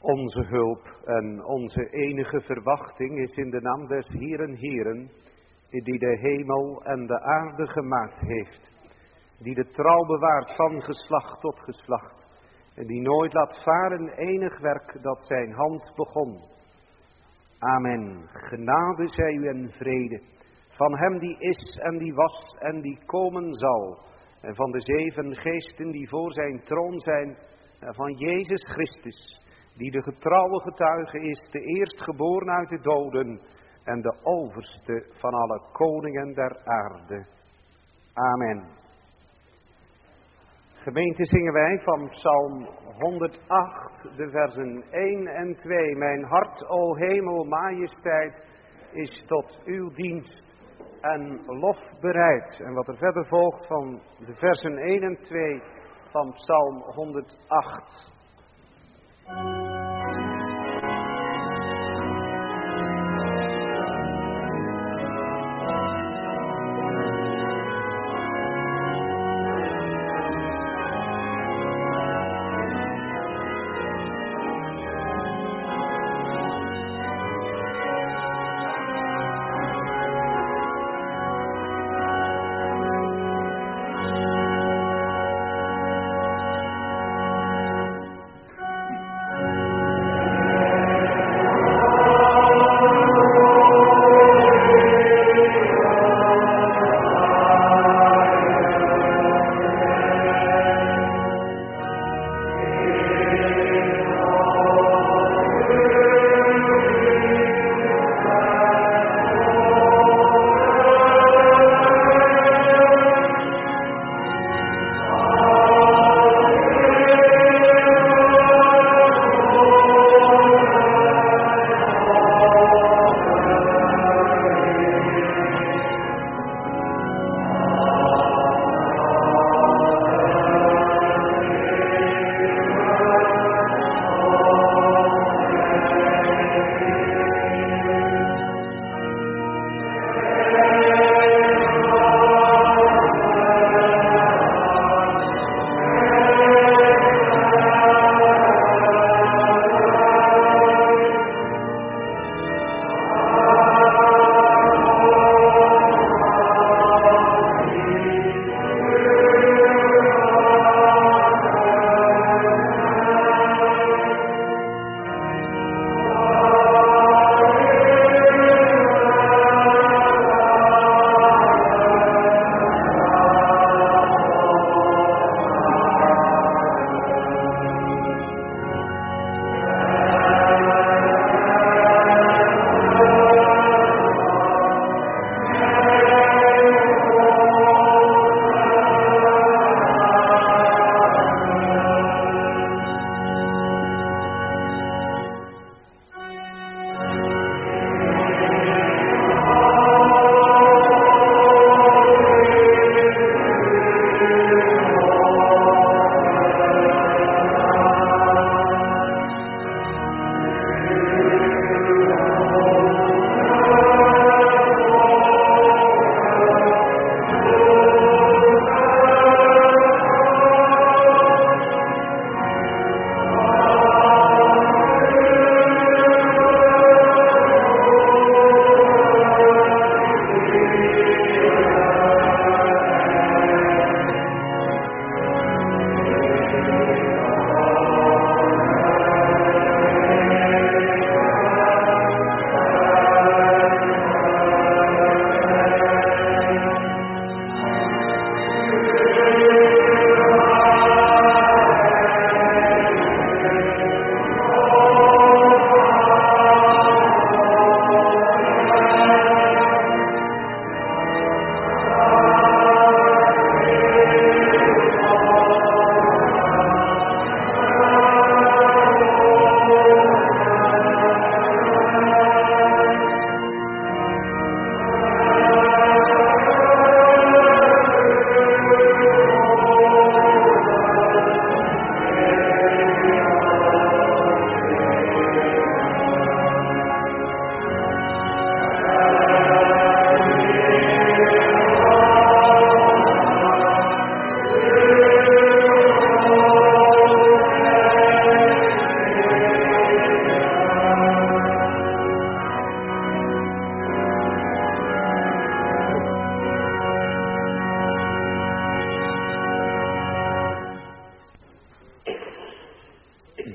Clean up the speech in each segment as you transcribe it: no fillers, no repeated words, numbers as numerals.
Onze hulp en onze enige verwachting is in de naam des Heeren, die de hemel en de aarde gemaakt heeft, die de trouw bewaart van geslacht tot geslacht, en die nooit laat varen enig werk dat zijn hand begon. Amen. Genade zij u en vrede, van hem die is en die was en die komen zal, en van de 7 geesten die voor zijn troon zijn, en van Jezus Christus, die de getrouwe getuige is, de eerstgeboren uit de doden en de overste van alle koningen der aarde. Amen. Gemeente, zingen wij van Psalm 108, de versen 1 en 2. Mijn hart, o hemel, majesteit, is tot uw dienst en lof bereid. En wat er verder volgt van de versen 1 en 2 van Psalm 108.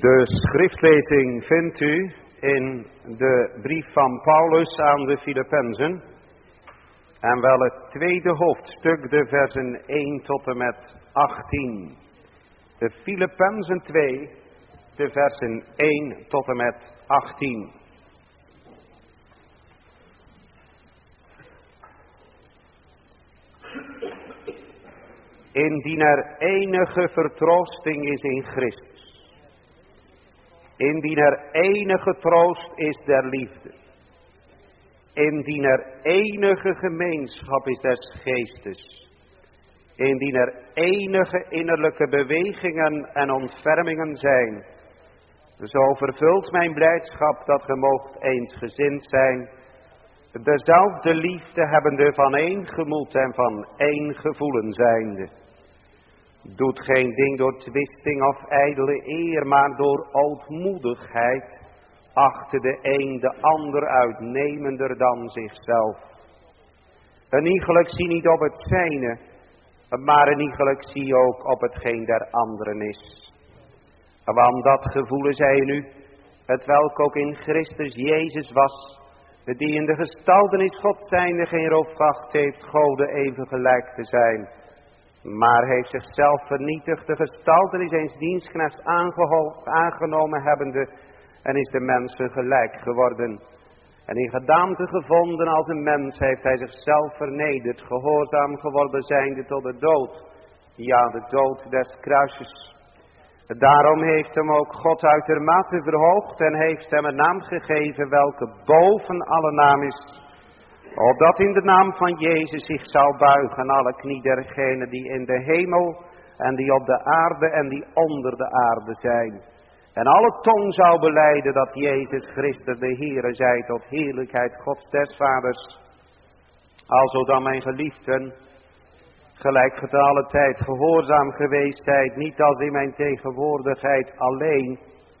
De schriftlezing vindt u in de brief van Paulus aan de Filippenzen. En wel het tweede hoofdstuk, de versen 1 tot en met 18. De Filippenzen 2, de versen 1 tot en met 18. Indien er enige vertroosting is in Christus. Indien er enige troost is der liefde. Indien er enige gemeenschap is des geestes. Indien er enige innerlijke bewegingen en ontfermingen zijn. Zo vervult mijn blijdschap dat ge moogt eensgezind zijn. Dezelfde liefde hebbende van één gemoed en van één gevoelen zijnde. Doet geen ding door twisting of ijdele eer, maar door ootmoedigheid achte de een de ander uitnemender dan zichzelf. Een iegelijk zie niet op het zijne, maar een iegelijk zie ook op hetgeen der anderen is. Want dat gevoelen zij nu, het welk ook in Christus Jezus was, die in de gestaltenis God zijnde geen roof geacht heeft Gode even gelijk te zijn, maar heeft zichzelf vernietigd, de gestaltenis eens dienstknechts aangenomen hebbende, en is de mensen gelijk geworden. En in gedaante gevonden als een mens heeft hij zichzelf vernederd, gehoorzaam geworden zijnde tot de dood, ja, de dood des kruises. Daarom heeft hem ook God uitermate verhoogd en heeft hem een naam gegeven welke boven alle naam is, opdat in de naam van Jezus zich zou buigen alle knie dergenen die in de hemel en die op de aarde en die onder de aarde zijn. En alle tong zou belijden dat Jezus Christus de Heere zij tot heerlijkheid Gods des Vaders. Alzo dan mijn geliefden, gelijk ge te alle tijd gehoorzaam geweest zijt, niet als in mijn tegenwoordigheid alleen,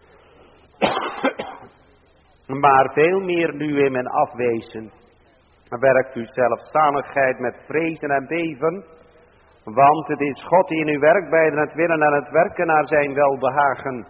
maar veel meer nu in mijn afwezen. Werkt uw zelfstandigheid met vrezen en beven, want het is God die in uw werk beiden het willen en het werken naar zijn welbehagen.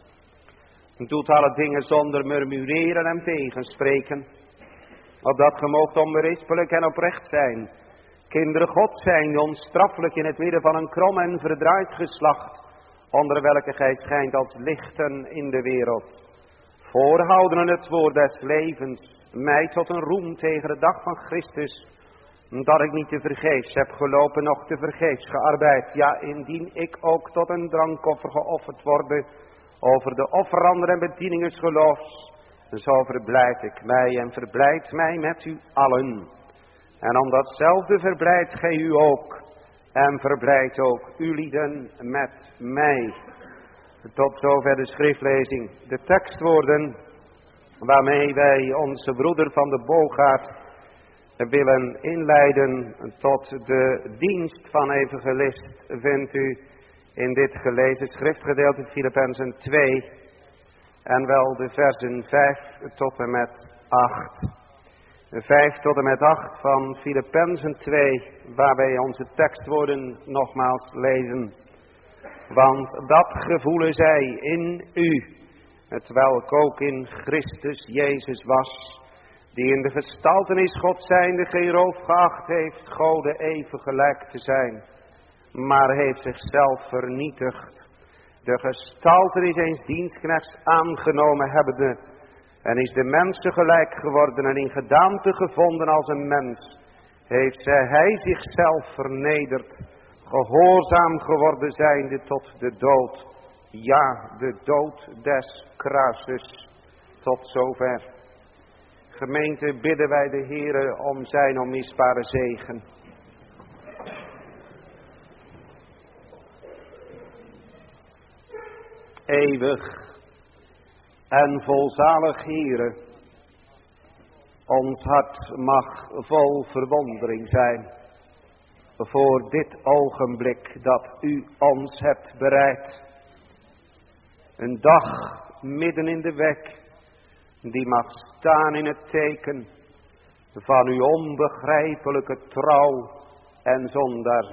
Doet alle dingen zonder murmureren en tegenspreken, opdat ge moogt onberispelijk en oprecht zijn, kinderen God zijn, onstraffelijk in het midden van een krom en verdraaid geslacht, onder welke gij schijnt als lichten in de wereld. Voorhouden het woord des levens, mij tot een roem tegen de dag van Christus, dat ik niet te vergeefs heb gelopen, nog te vergeefs gearbeid. Ja, indien ik ook tot een drankoffer geofferd worde, over de offeranden en bedieningen geloofs, zo verblijd ik mij en verblijd mij met u allen. En om datzelfde verblijdt gij u ook, en verblijdt ook u lieden met mij. Tot zover de schriftlezing. De tekstwoorden waarmee wij onze broeder van de Boogaard willen inleiden tot de dienst van evangelist, vindt u in dit gelezen schriftgedeelte Filippenzen 2 en wel de versen 5 tot en met 8. 5 tot en met 8 van Filippenzen 2, waar wij onze tekstwoorden nogmaals lezen. Want dat gevoelen zij in u, het welk ook in Christus Jezus was, die in de gestaltenis God zijnde geen roof geacht heeft Gode even gelijk te zijn, maar heeft zichzelf vernietigd, de gestaltenis eens dienstknechts aangenomen hebbende, en is de mensen gelijk geworden en in gedaante gevonden als een mens, heeft hij zichzelf vernederd, gehoorzaam geworden zijnde tot de dood, ja, de dood des kruises. Tot zover. Gemeente, bidden wij de Heere om zijn onmisbare zegen. Eeuwig en volzalig Heere, ons hart mag vol verwondering zijn voor dit ogenblik dat u ons hebt bereid. Een dag midden in de weg, die mag staan in het teken van uw onbegrijpelijke trouw en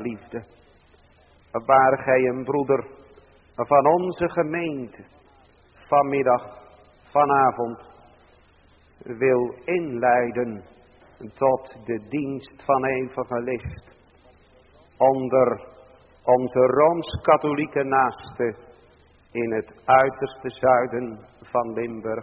zondaarsliefde. Waar gij een broeder van onze gemeente vanmiddag, vanavond wil inleiden tot de dienst van evangelist onder onze Rooms-Katholieke naasten in het uiterste zuiden van Limburg.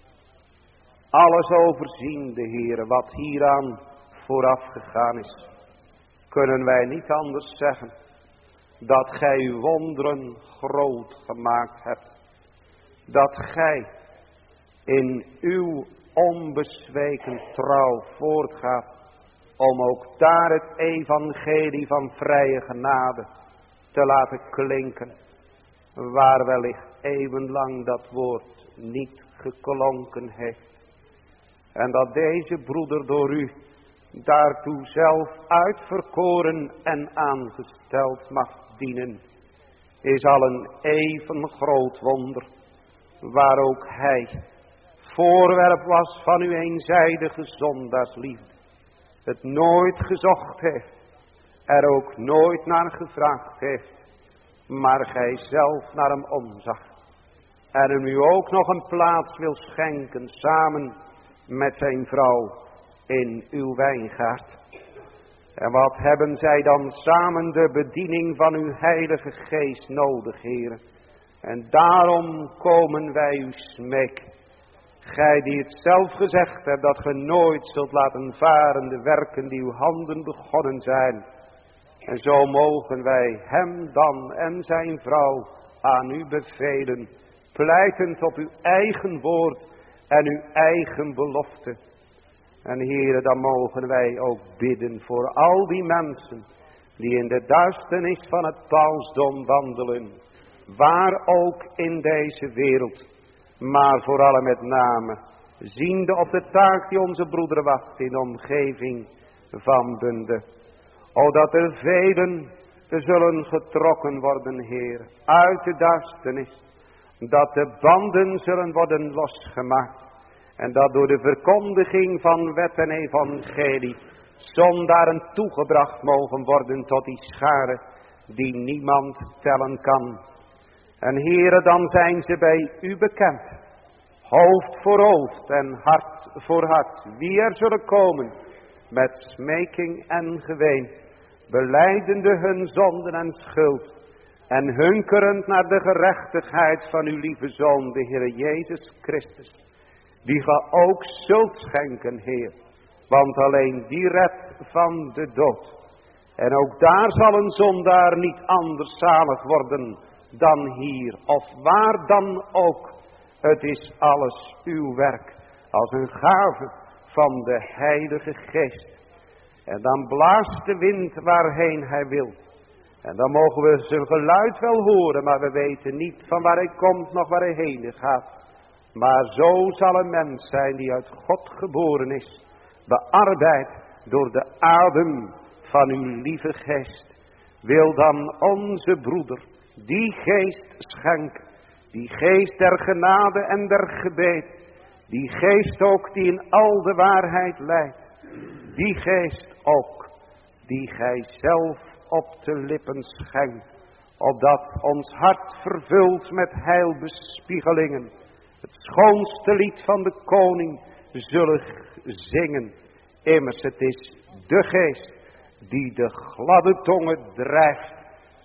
Alles overziende, Heere, wat hieraan vooraf gegaan is, kunnen wij niet anders zeggen dat gij uw wonderen groot gemaakt hebt. Dat gij in uw onbezweken trouw voortgaat om ook daar het evangelie van vrije genade te laten klinken, waar wellicht eeuwenlang dat woord niet geklonken heeft. En dat deze broeder door u daartoe zelf uitverkoren en aangesteld mag dienen, is al een even groot wonder, waar ook hij voorwerp was van uw eenzijdige zondaarsliefde, het nooit gezocht heeft, er ook nooit naar gevraagd heeft, maar gij zelf naar hem omzag en hem nu ook nog een plaats wil schenken samen met zijn vrouw in uw wijngaard. En wat hebben zij dan samen de bediening van uw heilige geest nodig, Heere. En daarom komen wij u smeken. Gij die het zelf gezegd hebt dat ge nooit zult laten varen de werken die uw handen begonnen zijn. En zo mogen wij hem dan en zijn vrouw aan u bevelen, pleitend op uw eigen woord en uw eigen belofte. En Heere, dan mogen wij ook bidden voor al die mensen die in de duisternis van het pausdom wandelen, waar ook in deze wereld, maar vooral met name ziende op de taak die onze broeder wacht in de omgeving van Bunde. O, dat er velen zullen getrokken worden, Heer, uit de duisternis, dat de banden zullen worden losgemaakt. En dat door de verkondiging van wet en evangelie zondaren toegebracht mogen worden tot die schare die niemand tellen kan. En Heere, dan zijn ze bij u bekend, hoofd voor hoofd en hart voor hart. Wie er zullen komen met smeking en geween, belijdende hun zonden en schuld en hunkerend naar de gerechtigheid van uw lieve Zoon, de Heer Jezus Christus. Die ge ook zult schenken, Heer, want alleen die redt van de dood. En ook daar zal een zondaar niet anders zalig worden dan hier, of waar dan ook. Het is alles uw werk, als een gave van de Heilige Geest. En dan blaast de wind waarheen hij wil. En dan mogen we zijn geluid wel horen, maar we weten niet van waar hij komt, nog waar hij heen gaat. Maar zo zal een mens zijn die uit God geboren is, bearbeid door de adem van uw lieve geest. Wil dan onze broeder die geest schenken, die geest der genade en der gebed, die geest ook die in al de waarheid leidt, die geest ook die gij zelf op de lippen schenkt, opdat ons hart vervuld met heilbespiegelingen het schoonste lied van de koning zullen zingen. Immers, het is de geest die de gladde tongen drijft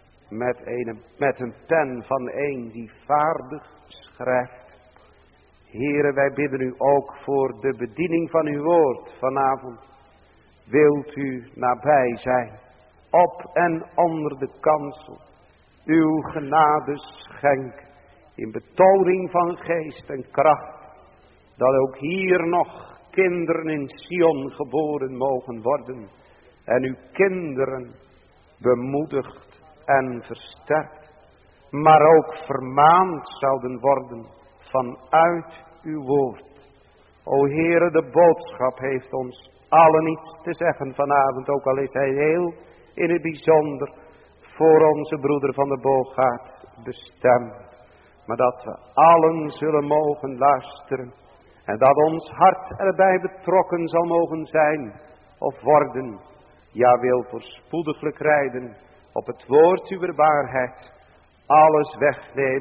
met een pen van een die vaardig schrijft. Heere, wij bidden u ook voor de bediening van uw woord vanavond. Wilt u nabij zijn, op en onder de kansel, uw genade schenk, in betoning van geest en kracht, dat ook hier nog kinderen in Sion geboren mogen worden, en uw kinderen bemoedigd en versterkt, maar ook vermaand zouden worden vanuit uw woord. O Heere, de boodschap heeft ons allen iets te zeggen vanavond, ook al is hij heel in het bijzonder voor onze broeder van de Boogaard bestemd. Maar dat we allen zullen mogen luisteren en dat ons hart erbij betrokken zal mogen zijn of worden. Ja, wil voorspoediglijk rijden op het woord uw waarheid, alles wegnemen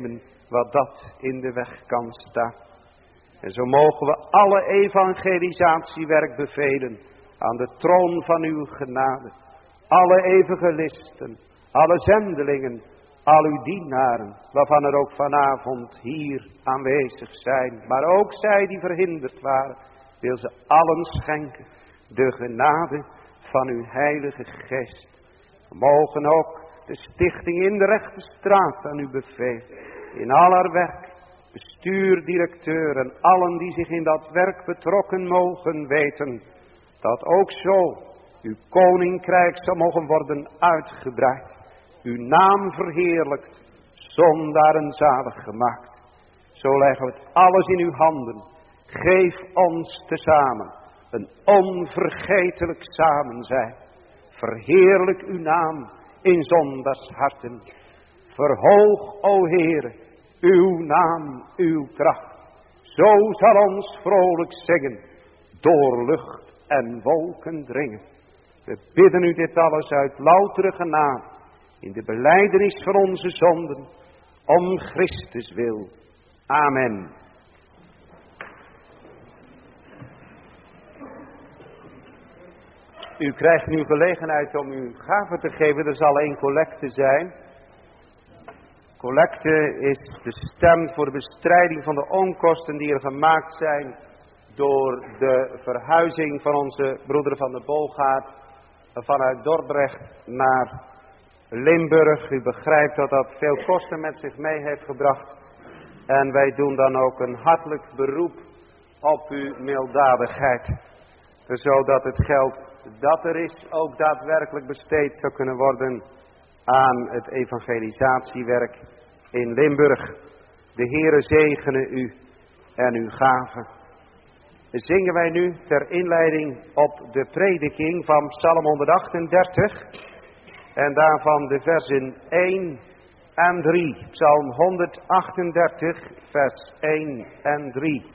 wat dat in de weg kan staan. En zo mogen we alle evangelisatiewerk bevelen aan de troon van uw genade. Alle evangelisten, alle zendelingen, al uw dienaren, waarvan er ook vanavond hier aanwezig zijn. Maar ook zij die verhinderd waren, wil ze allen schenken de genade van uw heilige geest. We mogen ook de stichting in de rechte straat aan u bevelen. In al haar werk, bestuur, directeur en allen die zich in dat werk betrokken mogen weten. Dat ook zo uw koninkrijk zal mogen worden uitgebreid. Uw naam verheerlijkt, zondaren zalig gemaakt. Zo leggen we het alles in uw handen. Geef ons tezamen een onvergetelijk samenzijn. Verheerlijk uw naam in zondaars harten. Verhoog, o Heere, uw naam, uw kracht. Zo zal ons vrolijk zingen, door lucht en wolken dringen. We bidden u dit alles uit loutere genade, in de belijdenis van onze zonden, om Christus wil. Amen. U krijgt nu gelegenheid om uw gave te geven. Er zal 1 collecte zijn. Collecte is bestemd voor de bestrijding van de onkosten die er gemaakt zijn door de verhuizing van onze broeder Van der Bolgaard vanuit Dordrecht naar Limburg. U begrijpt dat dat veel kosten met zich mee heeft gebracht. En wij doen dan ook een hartelijk beroep op uw milddadigheid. Zodat het geld dat er is ook daadwerkelijk besteed zou kunnen worden aan het evangelisatiewerk in Limburg. De Heere zegene u en uw gaven. Zingen wij nu ter inleiding op de prediking van Psalm 138 en daarvan de versen 1 en 3. Psalm 138 vers 1 en 3.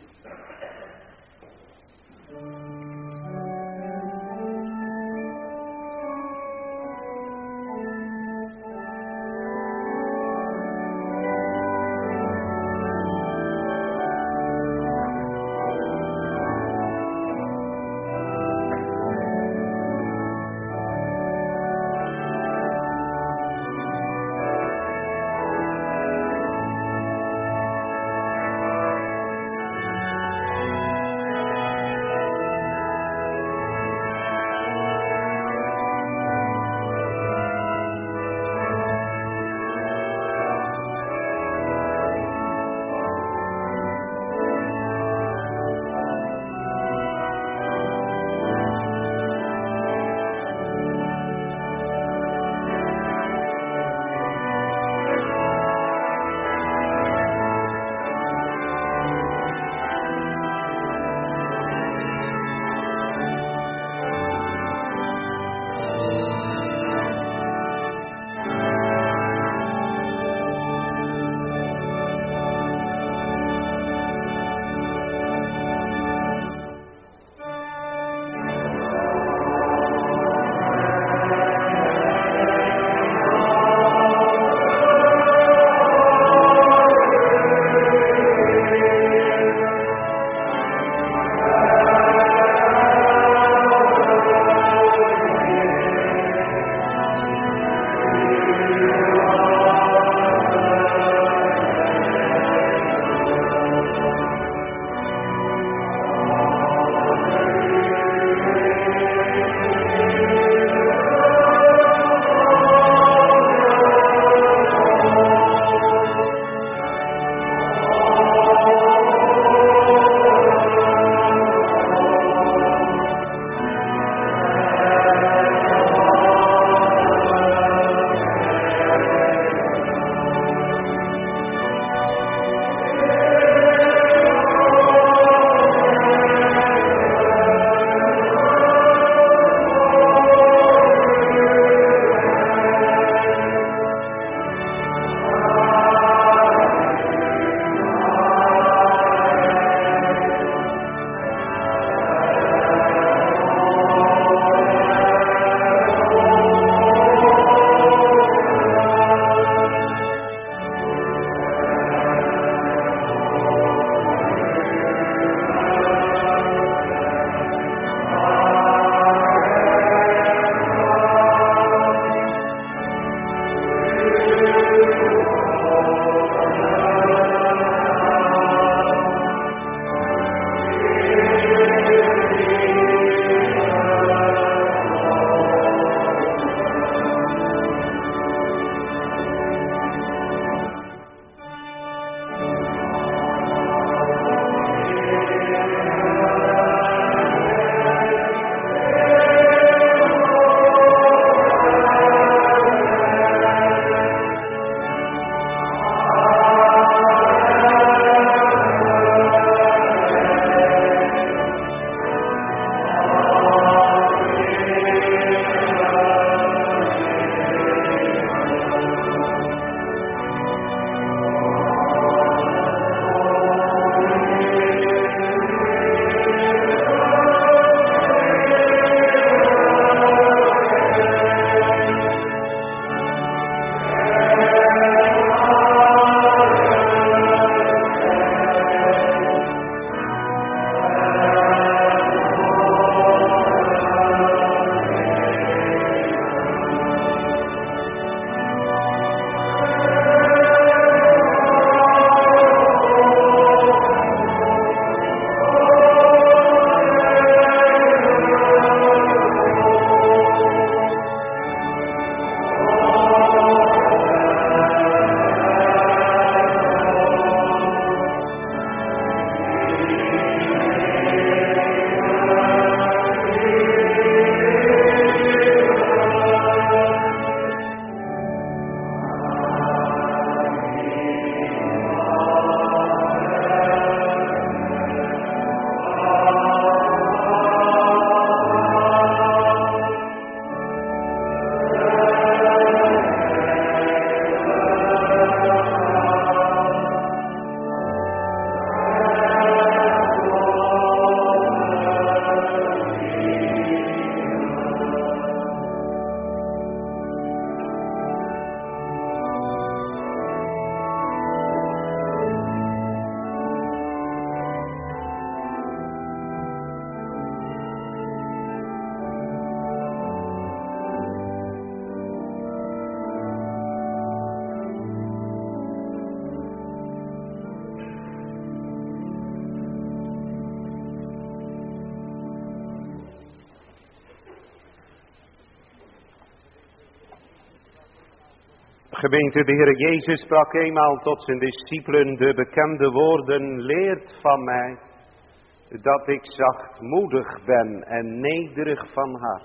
Gemeente, de Heer Jezus sprak eenmaal tot zijn discipelen de bekende woorden: leert van mij dat ik zachtmoedig ben en nederig van hart.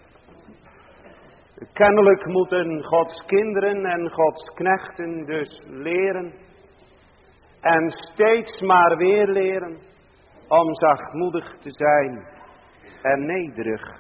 Kennelijk moeten Gods kinderen en Gods knechten dus leren en steeds maar weer leren om zachtmoedig te zijn en nederig.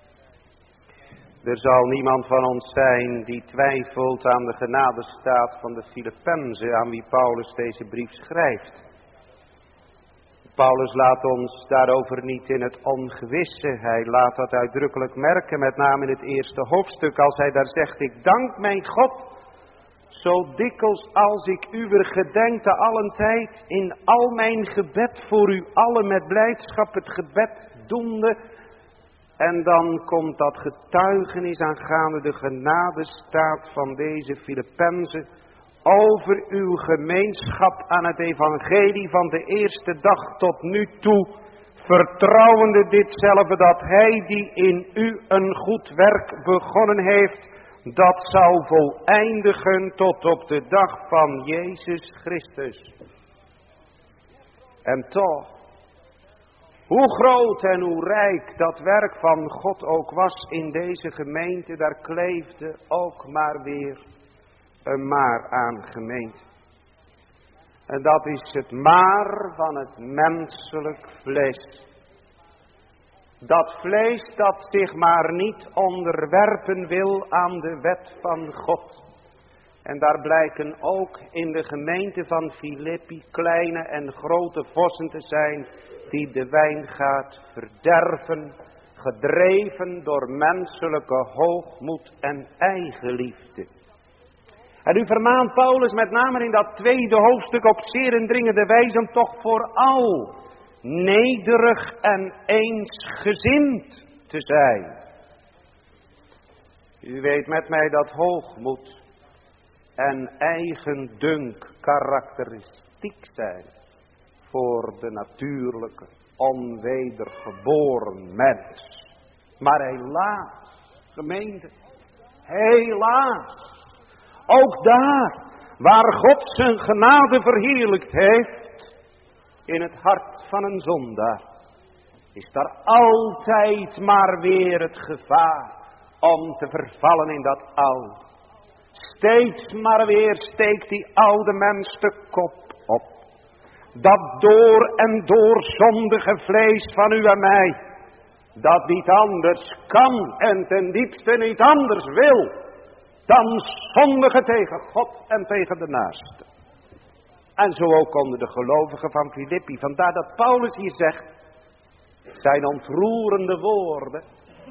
Er zal niemand van ons zijn die twijfelt aan de genadestaat van de Filippenzen aan wie Paulus deze brief schrijft. Paulus laat ons daarover niet in het ongewisse. Hij laat dat uitdrukkelijk merken, met name in het eerste hoofdstuk, als hij daar zegt: ik dank mijn God, zo dikwijls als ik uwer gedenk te allen tijd, in al mijn gebed voor u allen met blijdschap het gebed doende. En dan komt dat getuigenis aangaande de genadestaat van deze Filippenzen over uw gemeenschap aan het evangelie van de eerste dag tot nu toe, vertrouwende ditzelfde, dat hij die in u een goed werk begonnen heeft, dat zal voleindigen tot op de dag van Jezus Christus. En toch, hoe groot en hoe rijk dat werk van God ook was in deze gemeente, daar kleefde ook maar weer een maar aan, gemeente. En dat is het maar van het menselijk vlees. Dat vlees dat zich maar niet onderwerpen wil aan de wet van God. En daar blijken ook in de gemeente van Filippi kleine en grote vossen te zijn die de wijngaard verderven, gedreven door menselijke hoogmoed en eigenliefde. En u vermaant Paulus met name in dat tweede hoofdstuk op zeer indringende wijze om toch vooral nederig en eensgezind te zijn. U weet met mij dat hoogmoed en eigendunk karakteristiek zijn voor de natuurlijke, onwedergeboren mens. Maar helaas, gemeente, helaas, ook daar waar God zijn genade verheerlijkt heeft, in het hart van een zondaar, is daar altijd maar weer het gevaar om te vervallen in dat oude. Steeds maar weer steekt die oude mens de kop op. Dat door en door zondige vlees van u en mij, dat niet anders kan en ten diepste niet anders wil dan zondigen tegen God en tegen de naaste. En zo ook onder de gelovigen van Filippi. Vandaar dat Paulus hier zegt, zijn ontroerende woorden: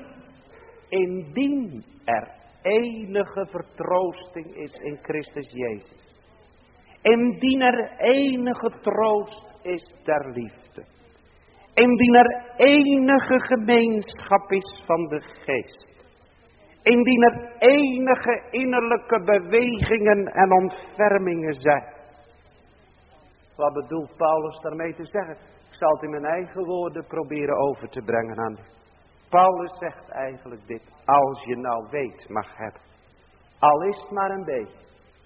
indien er enige vertroosting is in Christus Jezus, indien er enige troost is der liefde, indien er enige gemeenschap is van de geest, indien er enige innerlijke bewegingen en ontfermingen zijn. Wat bedoelt Paulus daarmee te zeggen? Ik zal het in mijn eigen woorden proberen over te brengen aan u. Paulus zegt eigenlijk dit: als je nou weet mag hebben, al is het maar een beetje,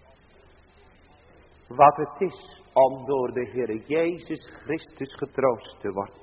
wat het is om door de Heer Jezus Christus getroost te worden.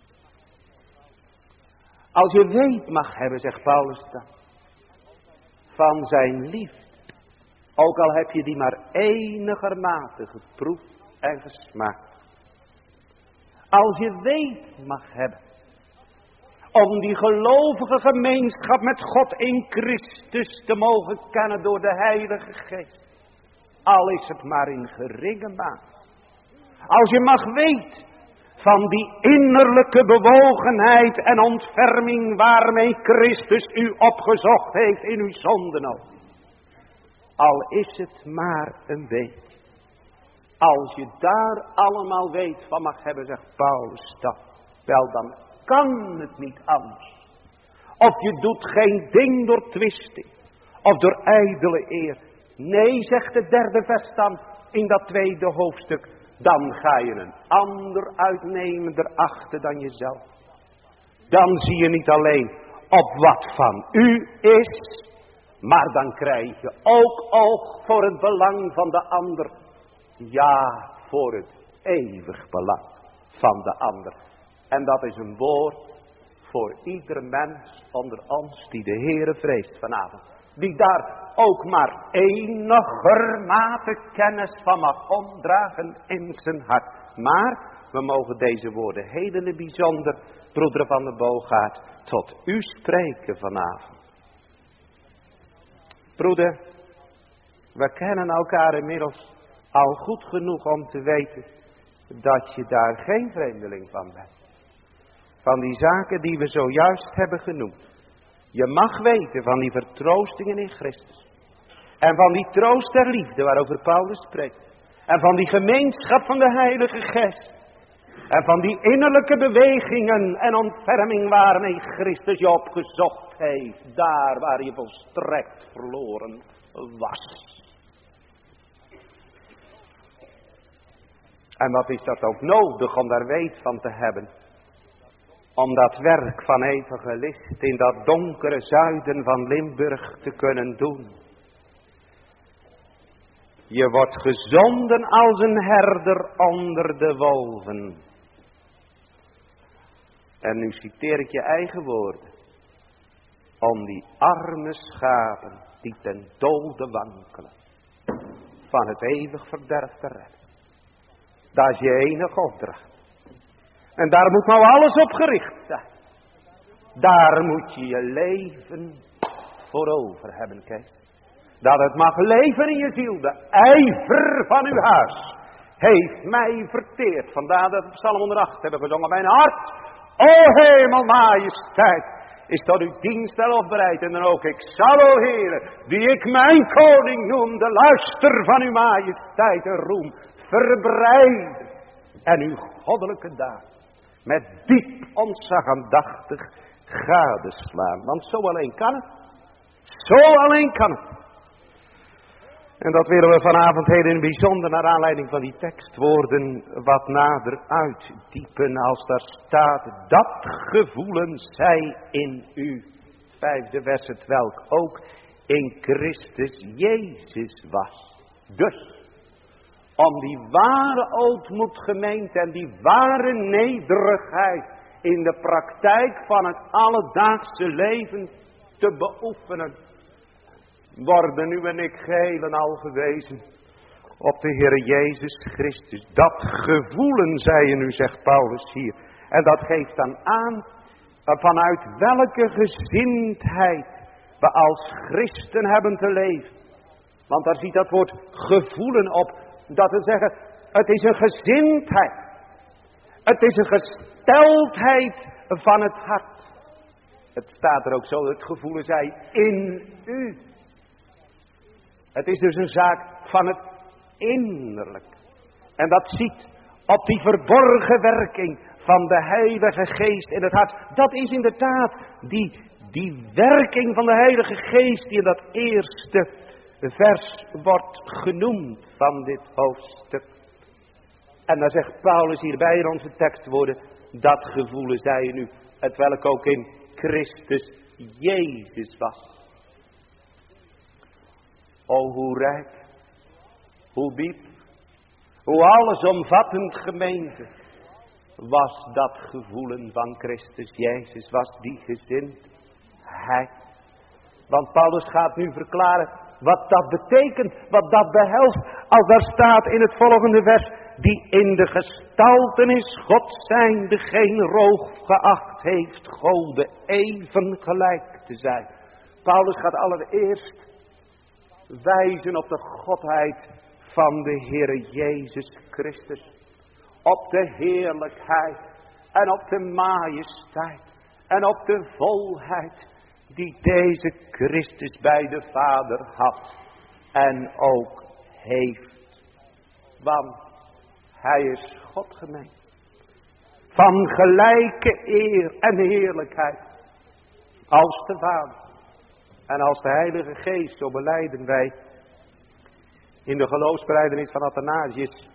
Als je weet mag hebben, zegt Paulus dan, van zijn liefde, ook al heb je die maar enigermate geproefd en gesmaakt. Als je weet mag hebben om die gelovige gemeenschap met God in Christus te mogen kennen door de Heilige Geest, al is het maar in geringe mate. Als je mag weten van die innerlijke bewogenheid en ontferming waarmee Christus u opgezocht heeft in uw zondenood, al is het maar een beetje. Als je daar allemaal weet van mag hebben, zegt Paulus dan, wel dan kan het niet anders. Of je doet geen ding door twisting, of door ijdele eer. Nee, zegt de derde vers dan in dat tweede hoofdstuk, dan ga je een ander uitnemender achten dan jezelf. Dan zie je niet alleen op wat van u is, Maar dan krijg je ook oog voor het belang van de ander. Ja, voor het eeuwig belang van de ander. En dat is een woord voor ieder mens onder ons die de Heere vreest vanavond. Die daar ook maar enigermate kennis van mag omdragen in zijn hart. Maar we mogen deze woorden heel in het bijzonder, broeder Van der Boogaard, tot u spreken vanavond. Broeder, we kennen elkaar inmiddels al goed genoeg om te weten dat je daar geen vreemdeling van bent. Van die zaken die we zojuist hebben genoemd. Je mag weten van die vertroostingen in Christus. En van die troost der liefde waarover Paulus spreekt. En van die gemeenschap van de Heilige Geest. En van die innerlijke bewegingen en ontferming waarmee Christus je opgezocht heeft. Daar waar je volstrekt verloren was. En wat is dat ook nodig om daar weet van te hebben? Om dat werk van evangelist in dat donkere zuiden van Limburg te kunnen doen. Je wordt gezonden als een herder onder de wolven. En nu citeer ik je eigen woorden. Om die arme schapen die ten dode wankelen. Van het eeuwig verderf te redden. Dat is je enige opdracht. En daar moet nou alles op gericht zijn. Daar moet je je leven voor over hebben, Kees. Dat het mag leven in je ziel. De ijver van uw huis heeft mij verteerd. Vandaar dat we Psalm 108 hebben gezongen. Mijn hart, o hemel, majesteit, is tot uw dienst al bereid. En dan ook, ik zal, o Heere, die ik mijn koning noem, de luister van uw majesteit en roem verbreiden. En uw goddelijke daad met diep ontzag aandachtig gadeslaan. Want zo alleen kan het. Zo alleen kan het. En dat willen we vanavond heel in het bijzonder naar aanleiding van die tekstwoorden wat nader uitdiepen. Als daar staat, dat gevoelen zij in u. 5e vers, het welk ook in Christus Jezus was. Dus, om die ware ootmoed gemeente en die ware nederigheid in de praktijk van het alledaagse leven te beoefenen, worden u en ik geheel en al gewezen op de Heer Jezus Christus. Dat gevoelen zij in u, zegt Paulus hier. En dat geeft dan aan vanuit welke gezindheid we als christen hebben te leven. Want daar ziet dat woord gevoelen op. Dat wil zeggen, het is een gezindheid. Het is een gesteldheid van het hart. Het staat er ook zo, het gevoelen zij in u. Het is dus een zaak van het innerlijk. En dat ziet op die verborgen werking van de Heilige Geest in het hart. Dat is inderdaad die werking van de Heilige Geest die in dat eerste vers wordt genoemd van dit hoofdstuk. En dan zegt Paulus hierbij in onze tekstwoorden, dat gevoelen zij in u, het welk ook in Christus Jezus was. O, hoe rijk, hoe diep, hoe allesomvattend gemeente was dat gevoelen van Christus Jezus, was die gezindheid. Want Paulus gaat nu verklaren wat dat betekent, wat dat behelst, als daar staat in het volgende vers, die in de gestaltenis God zijnde geen roog geacht heeft, Gode even gelijk te zijn. Paulus gaat allereerst wijzen op de godheid van de Heere Jezus Christus. Op de heerlijkheid en op de majesteit en op de volheid die deze Christus bij de Vader had en ook heeft. Want hij is God gemeen. Van gelijke eer en heerlijkheid als de Vader en als de Heilige Geest, zo belijden wij in de geloofsbelijdenis van Athanasius.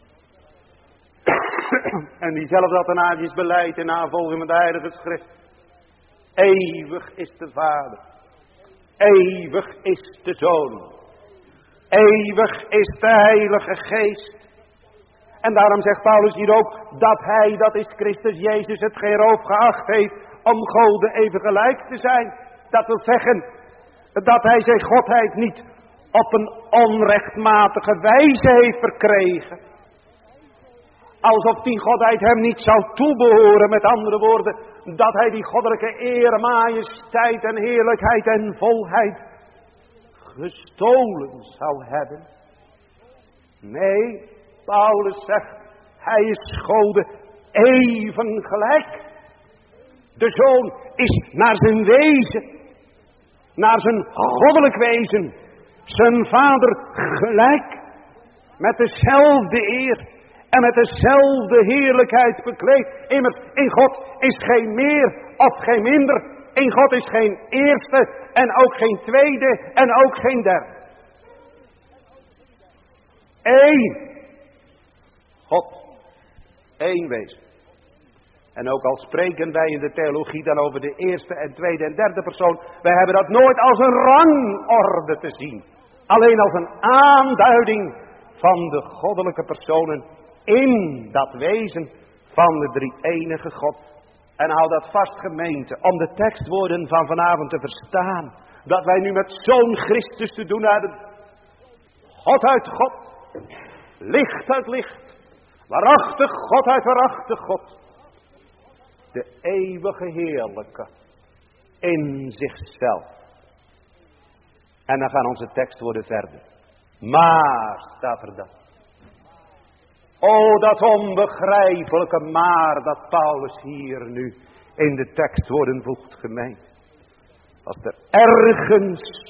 En diezelfde Athanasius beleidt in navolging met de Heilige Schrift. Eeuwig is de Vader. Eeuwig is de Zoon. Eeuwig is de Heilige Geest. En daarom zegt Paulus hier ook dat hij, dat is Christus Jezus, het geen roof geacht heeft om God even gelijk te zijn. Dat wil zeggen dat hij zijn godheid niet op een onrechtmatige wijze heeft verkregen. Alsof die godheid hem niet zou toebehoren. Met andere woorden, dat hij die goddelijke eer, majesteit en heerlijkheid en volheid gestolen zou hebben. Nee, Paulus zegt, hij is Gode even gelijk. De Zoon is naar zijn wezen, naar zijn goddelijk wezen, zijn Vader gelijk, met dezelfde eer en met dezelfde heerlijkheid bekleed. Immers, in God is geen meer of geen minder. In God is geen eerste en ook geen tweede en ook geen derde. Eén God, één wezen. En ook al spreken wij in de theologie dan over de eerste en tweede en derde persoon, wij hebben dat nooit als een rangorde te zien. Alleen als een aanduiding van de goddelijke personen in dat wezen van de drie-enige God. En hou dat vast, gemeente, om de tekstwoorden van vanavond te verstaan. Dat wij nu met zo'n Christus te doen hebben. God uit God, licht uit licht, waarachtig God uit waarachtig God. De eeuwige heerlijke in zichzelf. En dan gaan onze tekstwoorden verder. Maar, staat er dan. O, dat onbegrijpelijke maar dat Paulus hier nu in de tekstwoorden voegt, gemeente. Als er ergens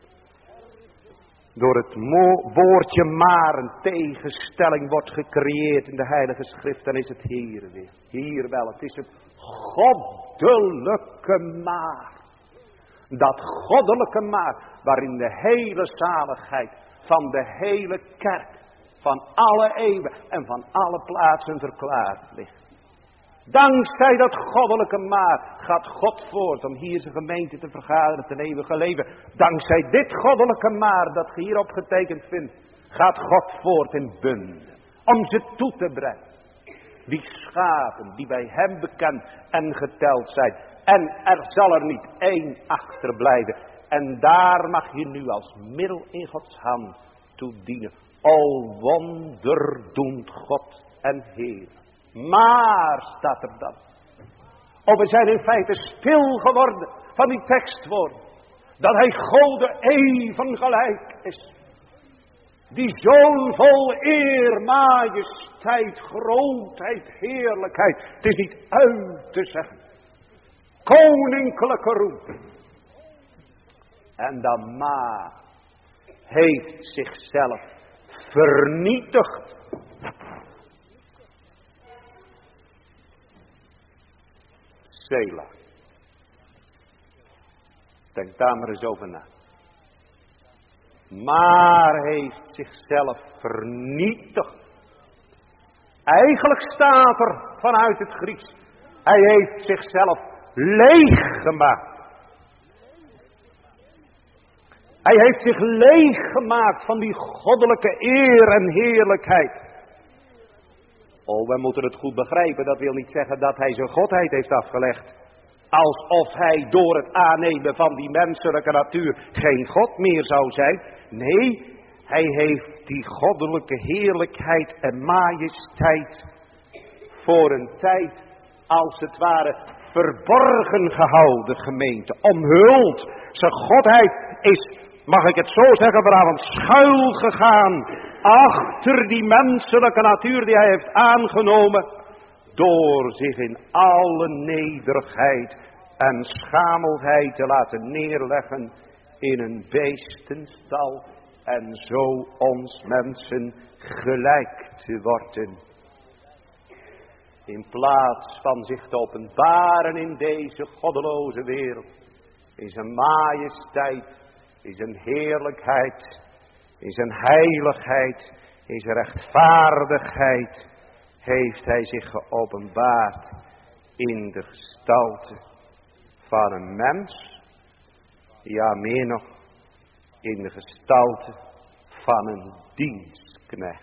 door het woordje maar een tegenstelling wordt gecreëerd in de Heilige Schrift, dan is het hier weer. Hier wel, het is het goddelijke maar. Dat goddelijke maar, waarin de hele zaligheid van de hele kerk, van alle eeuwen en van alle plaatsen verklaard ligt. Dankzij dat goddelijke maar gaat God voort om hier zijn gemeente te vergaderen ten eeuwige leven. Dankzij dit goddelijke maar dat je hier opgetekend vindt, gaat God voort in bunden om ze toe te brengen. Die schapen die bij hem bekend en geteld zijn. En er zal er niet één achterblijven. En daar mag je nu als middel in Gods hand toe dienen. O wonderdoend God en Heer. Maar, staat er dan. We zijn in feite stil geworden van die tekstwoorden. Dat hij Gode even gelijk is. Die zoon vol eer, majesteit, grootheid, heerlijkheid. Het is niet uit te zeggen. Koninklijke roep. En dan maar heeft zichzelf vernietigd. Selah. Denk daar maar eens over na. Maar heeft zichzelf vernietigd. Eigenlijk staat er vanuit het Grieks. Hij heeft zichzelf leeg gemaakt. Hij heeft zich leeg gemaakt van die goddelijke eer en heerlijkheid. Wij moeten het goed begrijpen. Dat wil niet zeggen dat hij zijn godheid heeft afgelegd. Alsof hij door het aannemen van die menselijke natuur geen God meer zou zijn. Nee, hij heeft die goddelijke heerlijkheid en majesteit voor een tijd als het ware verborgen gehouden, gemeente. Omhuld. Zijn godheid is, mag ik het zo zeggen vanavond, schuil gegaan achter die menselijke natuur die hij heeft aangenomen. Door zich in alle nederigheid en schamelheid te laten neerleggen in een beestenstal. En zo ons mensen gelijk te worden. In plaats van zich te openbaren in deze goddeloze wereld. In zijn majesteit, in zijn heerlijkheid, in zijn heiligheid, in zijn rechtvaardigheid. Heeft hij zich geopenbaard in de gestalte van een mens. Ja, meer nog, in de gestalte van een dienstknecht.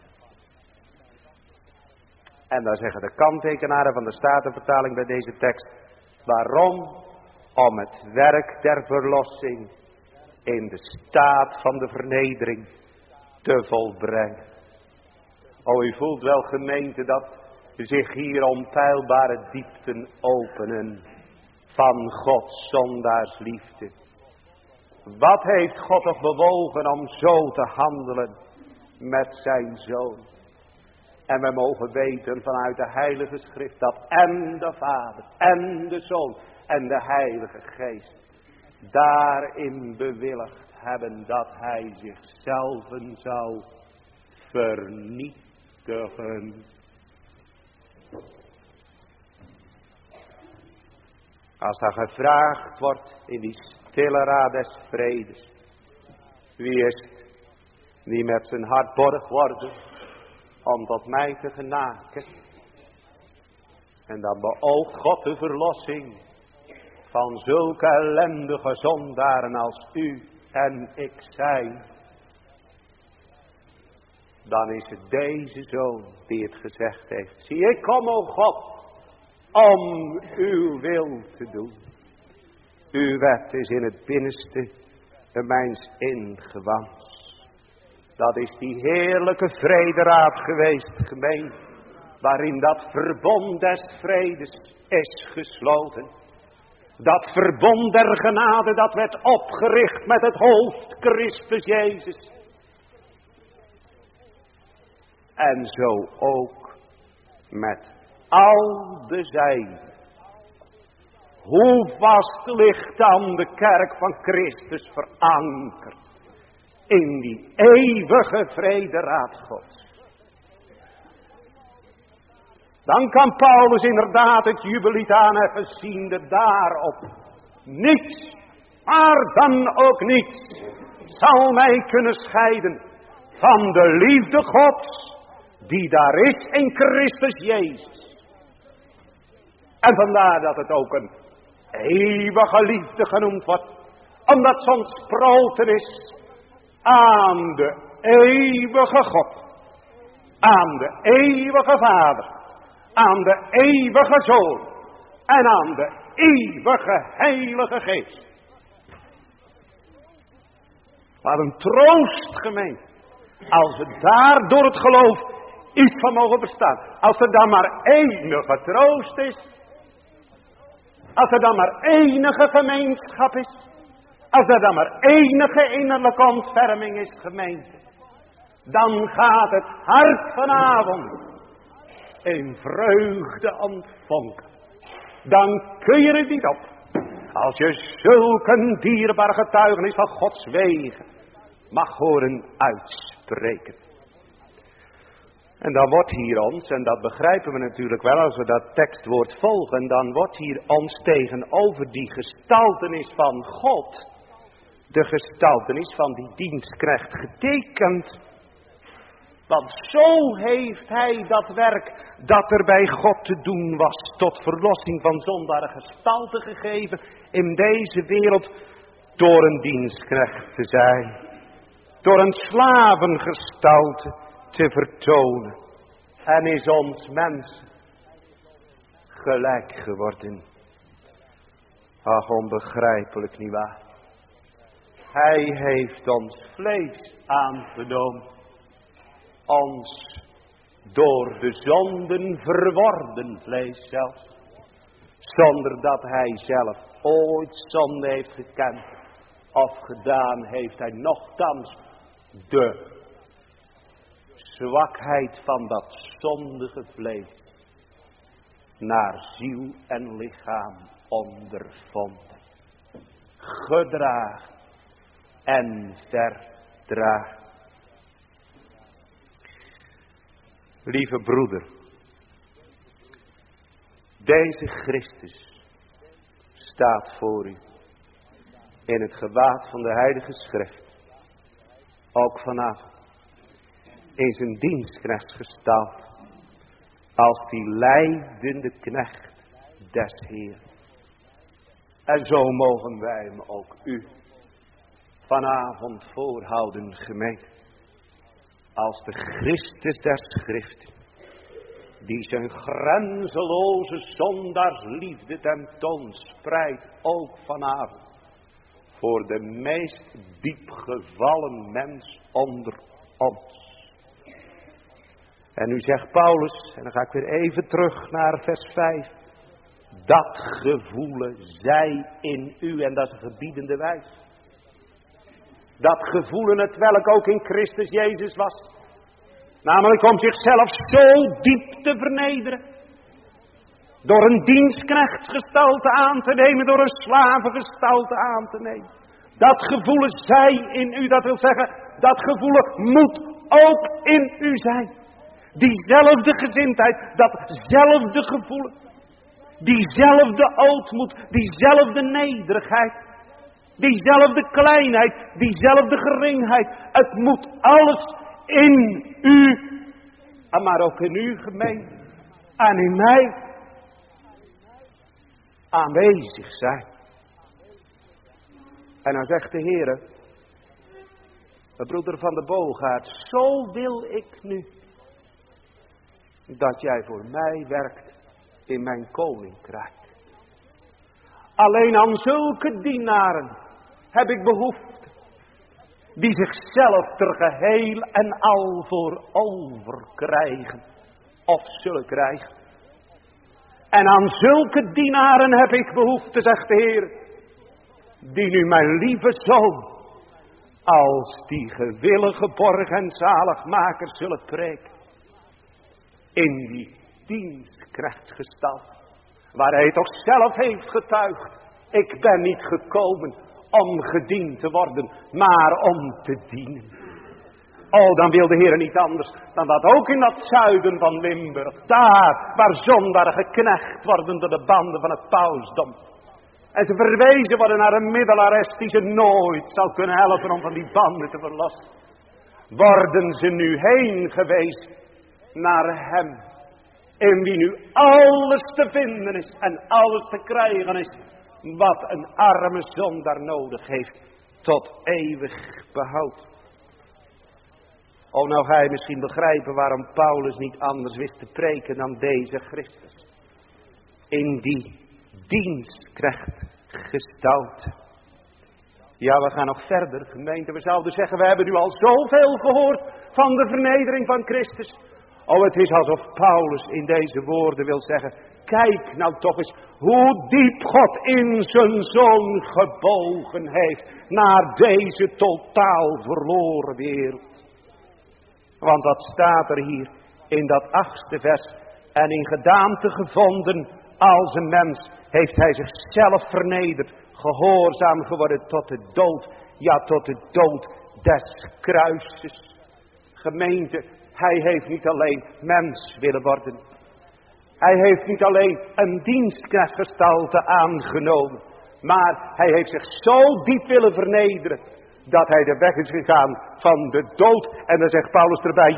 En daar zeggen de kanttekenaren van de Statenvertaling bij deze tekst. Waarom? Om het werk der verlossing in de staat van de vernedering te volbrengen. O, u voelt wel, gemeente, dat zich hier onpeilbare diepten openen van Gods zondaarsliefde. Wat heeft God toch bewogen om zo te handelen met zijn Zoon? En we mogen weten vanuit de Heilige Schrift dat en de Vader en de Zoon en de Heilige Geest daarin bewilligd hebben dat hij zichzelf zou vernietigen. Als er gevraagd wordt in die stille raad des vredes, wie is het die met zijn hart borg worden om tot mij te genaken? En dan beoogt God de verlossing van zulke ellendige zondaren als u en ik zijn. Dan is het deze Zoon die het gezegd heeft. Zie, ik kom, o God, om uw wil te doen. Uw wet is in het binnenste mijns ingewand. Dat is die heerlijke vrederaad geweest, gemeente, waarin dat verbond des vredes is gesloten. Dat verbond der genade, dat werd opgericht met het hoofd Christus Jezus. En zo ook met al de zijnen. Hoe vast ligt dan de kerk van Christus verankerd in die eeuwige vrederaad Gods. Dan kan Paulus inderdaad het jubellied aanheffen, ziende daarop. Niets, maar dan ook niets, zal mij kunnen scheiden van de liefde Gods, die daar is in Christus Jezus. En vandaar dat het ook een eeuwige liefde genoemd wordt, omdat ze ontsproten is aan de eeuwige God, aan de eeuwige Vader, aan de eeuwige Zoon en aan de eeuwige Heilige Geest. Wat een troost, gemeente, als we daar door het geloof iets van mogen verstaan. Als er dan maar enige troost is, als er dan maar enige gemeenschap is, als er dan maar enige innerlijke ontferming is, gemeente, dan gaat het hart vanavond in vreugde ontvonken. Dan kun je het niet op, als je zulk een dierbaar getuigenis van Gods wegen mag horen uitspreken. En dan wordt hier ons, en dat begrijpen we natuurlijk wel als we dat tekstwoord volgen, dan wordt hier ons tegenover die gestaltenis van God, de gestaltenis van die dienstknecht getekend. Want zo heeft hij dat werk dat er bij God te doen was, tot verlossing van zondaren gestalte gegeven in deze wereld, door een dienstknecht te zijn, door een slavengestalte te vertonen, en is ons mens gelijk geworden. Ach, onbegrijpelijk nietwaar. Hij heeft ons vlees aangenomen, ons door de zonden verworden vlees zelfs, zonder dat hij zelf ooit zonde heeft gekend of gedaan, heeft hij nochtans de zwakheid van dat zondige vlees naar ziel en lichaam ondervonden, gedragen en verdragen. Lieve broeder, deze Christus staat voor u in het gewaad van de Heilige Schrift, ook vanavond in zijn dienstknechtsgestalte, als die lijdende knecht des Heeren. En zo mogen wij hem ook u vanavond voorhouden, gemeente, als de Christus der Schrift, die zijn grenzeloze zondaarsliefde tentoonspreidt, ook vanavond, voor de meest diep gevallen mens onder ons. En nu zegt Paulus, en dan ga ik weer even terug naar vers 5. Dat gevoelen zij in u, en dat is een gebiedende wijs. Dat gevoelen het welk ook in Christus Jezus was. Namelijk om zichzelf zo diep te vernederen. Door een dienstknechtsgestalte aan te nemen, door een slavengestalte aan te nemen. Dat gevoelen zij in u, dat wil zeggen, dat gevoelen moet ook in u zijn. Diezelfde gezindheid, datzelfde gevoelen. Diezelfde ootmoed, diezelfde nederigheid. Diezelfde kleinheid, diezelfde geringheid. Het moet alles in u, maar ook in u gemeente, en in mij aanwezig zijn. En dan zegt de Heere, de broeder van de Boogaard, zo wil ik nu dat jij voor mij werkt in mijn koninkrijk. Alleen aan zulke dienaren heb ik behoefte, die zichzelf ter geheel en al voor over krijgen, of zullen krijgen. En aan zulke dienaren heb ik behoefte, zegt de Heer, die nu mijn lieve zoon, als die gewillige borg en zaligmaker zullen preken, in die dienstknechtsgestalte, waar hij toch zelf heeft getuigd, ik ben niet gekomen om gediend te worden, maar om te dienen. Oh, dan wil de Heer niet anders dan dat ook in dat zuiden van Limburg, daar waar zondaren geknecht worden door de banden van het pausdom, en ze verwezen worden naar een middelares die ze nooit zal kunnen helpen om van die banden te verlossen, worden ze nu heen gewezen naar hem, in wie nu alles te vinden is en alles te krijgen is, wat een arme zondaar nodig heeft tot eeuwig behoud. Oh, nou ga je misschien begrijpen waarom Paulus niet anders wist te preken dan deze Christus. In die dienstknechtgestalte. Ja, we gaan nog verder, gemeente. We zouden zeggen, we hebben nu al zoveel gehoord van de vernedering van Christus. Oh, het is alsof Paulus in deze woorden wil zeggen, kijk nou toch eens hoe diep God in zijn zoon gebogen heeft naar deze totaal verloren wereld. Want dat staat er hier in dat 8e vers. En in gedaante gevonden als een mens heeft hij zichzelf vernederd, gehoorzaam geworden tot de dood. Ja, tot de dood des kruises. Gemeente, hij heeft niet alleen mens willen worden. Hij heeft niet alleen een dienstknechtgestalte aangenomen. Maar hij heeft zich zo diep willen vernederen, dat hij de weg is gegaan van de dood. En dan zegt Paulus erbij,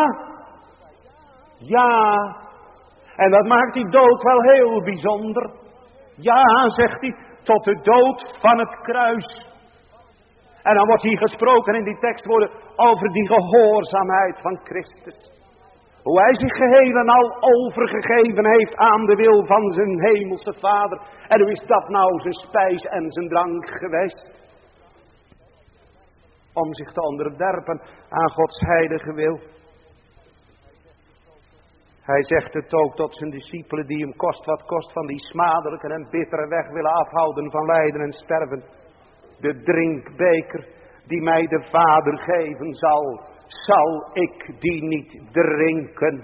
ja. En dat maakt die dood wel heel bijzonder. Ja, zegt hij, tot de dood van het kruis. En dan wordt hier gesproken in die tekstwoorden over die gehoorzaamheid van Christus. Hoe hij zich geheel en al overgegeven heeft aan de wil van zijn hemelse Vader. En hoe is dat nou zijn spijs en zijn drank geweest? Om zich te onderwerpen aan Gods heilige wil. Hij zegt het ook tot zijn discipelen die hem kost wat kost van die smadelijke en bittere weg willen afhouden van lijden en sterven. De drinkbeker die mij de Vader geven zal ik die niet drinken.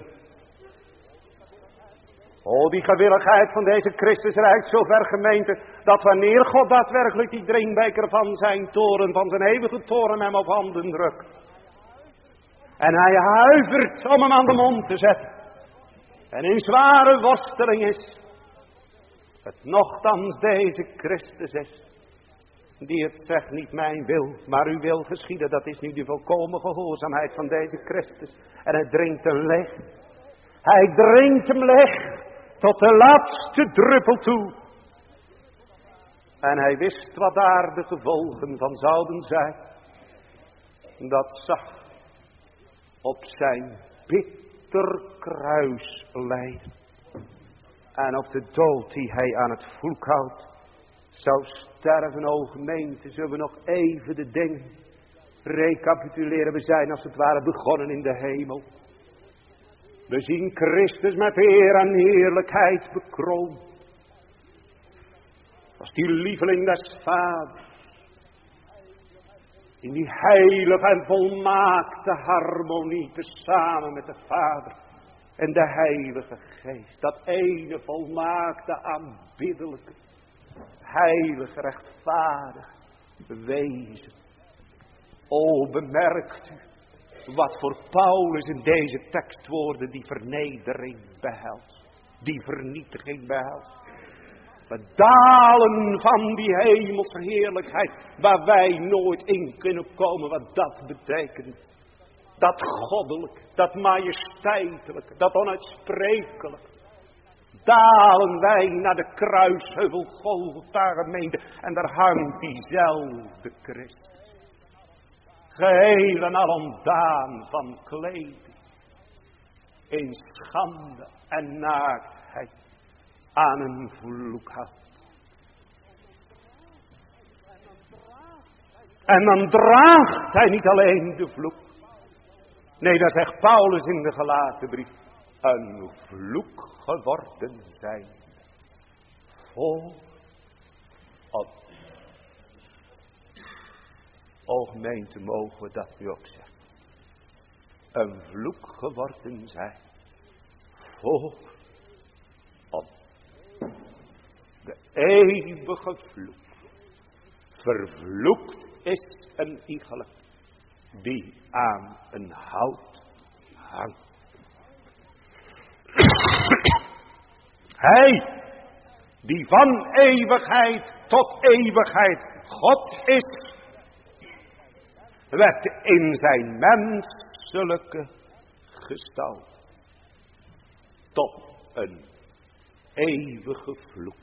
Oh, die gewilligheid van deze Christus reikt zo ver, gemeente, dat wanneer God daadwerkelijk die drinkbeker van zijn toren, van zijn eeuwige toren hem op handen drukt. En hij huivert om hem aan de mond te zetten. En in zware worsteling is het nochtans deze Christus is, die het zegt, niet mijn wil, maar uw wil geschieden. Dat is nu de volkomen gehoorzaamheid van deze Christus. En hij drinkt hem leeg. Hij drinkt hem leeg tot de laatste druppel toe. En hij wist wat daar de gevolgen van zouden zijn. Dat zag op zijn bitter kruis lijden. En op de dood die hij aan het vloek houdt zou sterven. O gemeente, zullen we nog even de dingen recapituleren. We zijn als het ware begonnen in de hemel. We zien Christus met eer en heerlijkheid bekroond. Als die lieveling des Vaders. In die heilige en volmaakte harmonie tezamen met de Vader en de Heilige Geest. Dat ene volmaakte, aanbiddelijke, heilige, rechtvaardig wezen. O, bemerkt u wat voor Paulus in deze tekstwoorden die vernedering behelst. Die vernietiging behelst. We dalen van die hemelse heerlijkheid waar wij nooit in kunnen komen wat dat betekent. Dat goddelijk, dat majesteitelijk, dat onuitsprekelijk. Dalen wij naar de kruisheuvel Golgotha gemeente en daar hangt diezelfde Christus. Geheel en al ontdaan van kleding. In schande en naaktheid. Aan een vloek houdt. En dan draagt hij niet alleen de vloek. Nee, dat zegt Paulus in de Galatenbrief. Een vloek geworden zijn. Voor ons. O gemeente, mogen we dat nu ook zeggen. Een vloek geworden zijn. Voor ons. De eeuwige vloek. Vervloekt is een iegelijk die aan een hout hangt. Hij die van eeuwigheid tot eeuwigheid God is, werd in zijn menselijke gestalte tot een eeuwige vloek.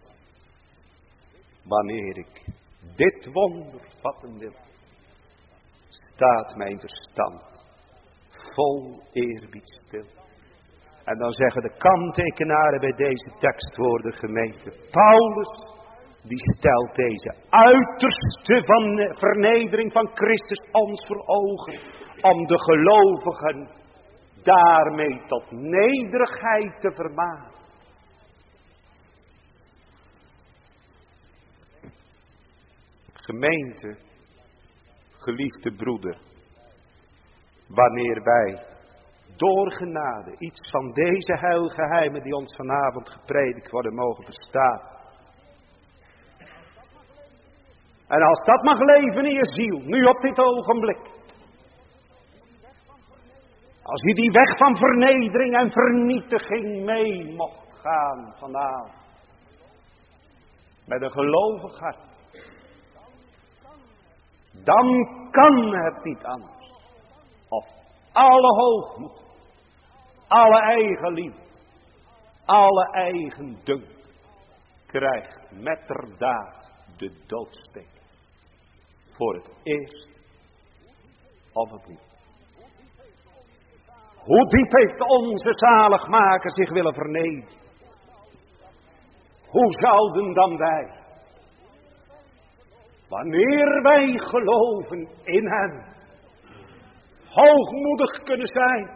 Wanneer ik dit wonder vatten wil, staat mijn verstand vol eerbied stil. En dan zeggen de kanttekenaren bij deze tekstwoorden gemeente. Paulus, die stelt deze uiterste van vernedering van Christus ons voor ogen. Om de gelovigen daarmee tot nederigheid te vermanen. Gemeente, geliefde broeder, wanneer wij door genade iets van deze heilgeheimen die ons vanavond gepredikt worden mogen verstaan. En als dat mag leven in je ziel, nu op dit ogenblik. Als je die weg van vernedering en vernietiging mee mocht gaan vanavond. Met een gelovig hart. Dan kan het niet anders. Of alle hoogmoed, alle eigenliefde, alle eigen dunk krijgt metterdaad de doodsteek. Voor het eerst of opnieuw. Hoe diep heeft onze zaligmaker zich willen vernederen? Hoe zouden dan wij, wanneer wij geloven in hem, hoogmoedig kunnen zijn?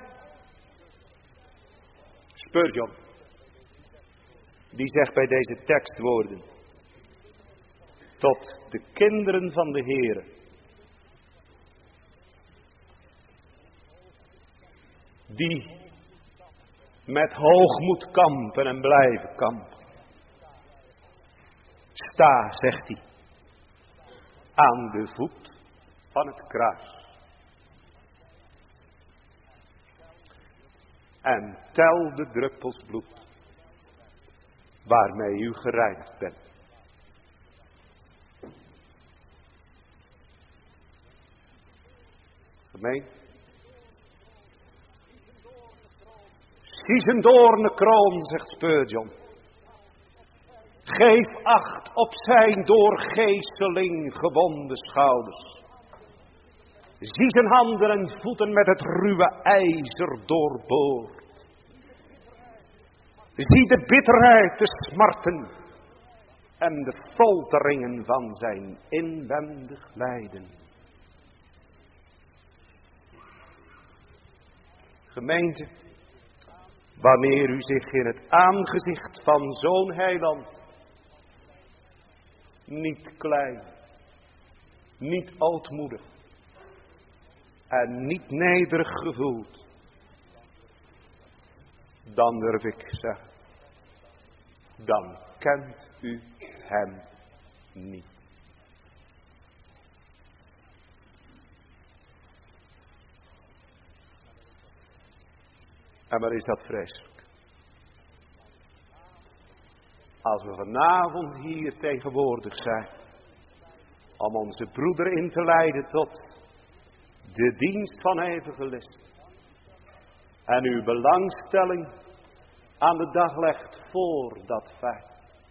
Spurgeon, die zegt bij deze tekstwoorden, tot de kinderen van de Heere, die met hoogmoed kampen en blijven kampen. Sta, zegt hij, aan de voet van het kruis. En tel de druppels bloed waarmee u gereinigd bent. Gemeen. Kies een doornenkroon, zegt Spurgeon. Geef acht op zijn door geesteling gewonde schouders. Zie zijn handen en voeten met het ruwe ijzer doorboord. Zie de bitterheid, de smarten en de folteringen van zijn inwendig lijden. Gemeente, wanneer u zich in het aangezicht van zo'n heiland niet klein, niet ootmoedig en niet nederig gevoeld, dan durf ik zeggen, dan kent u hem niet. En wat is dat vreselijk? Als we vanavond hier tegenwoordig zijn, om onze broeder in te leiden tot de dienst van evangelist. En uw belangstelling aan de dag legt voor dat feit.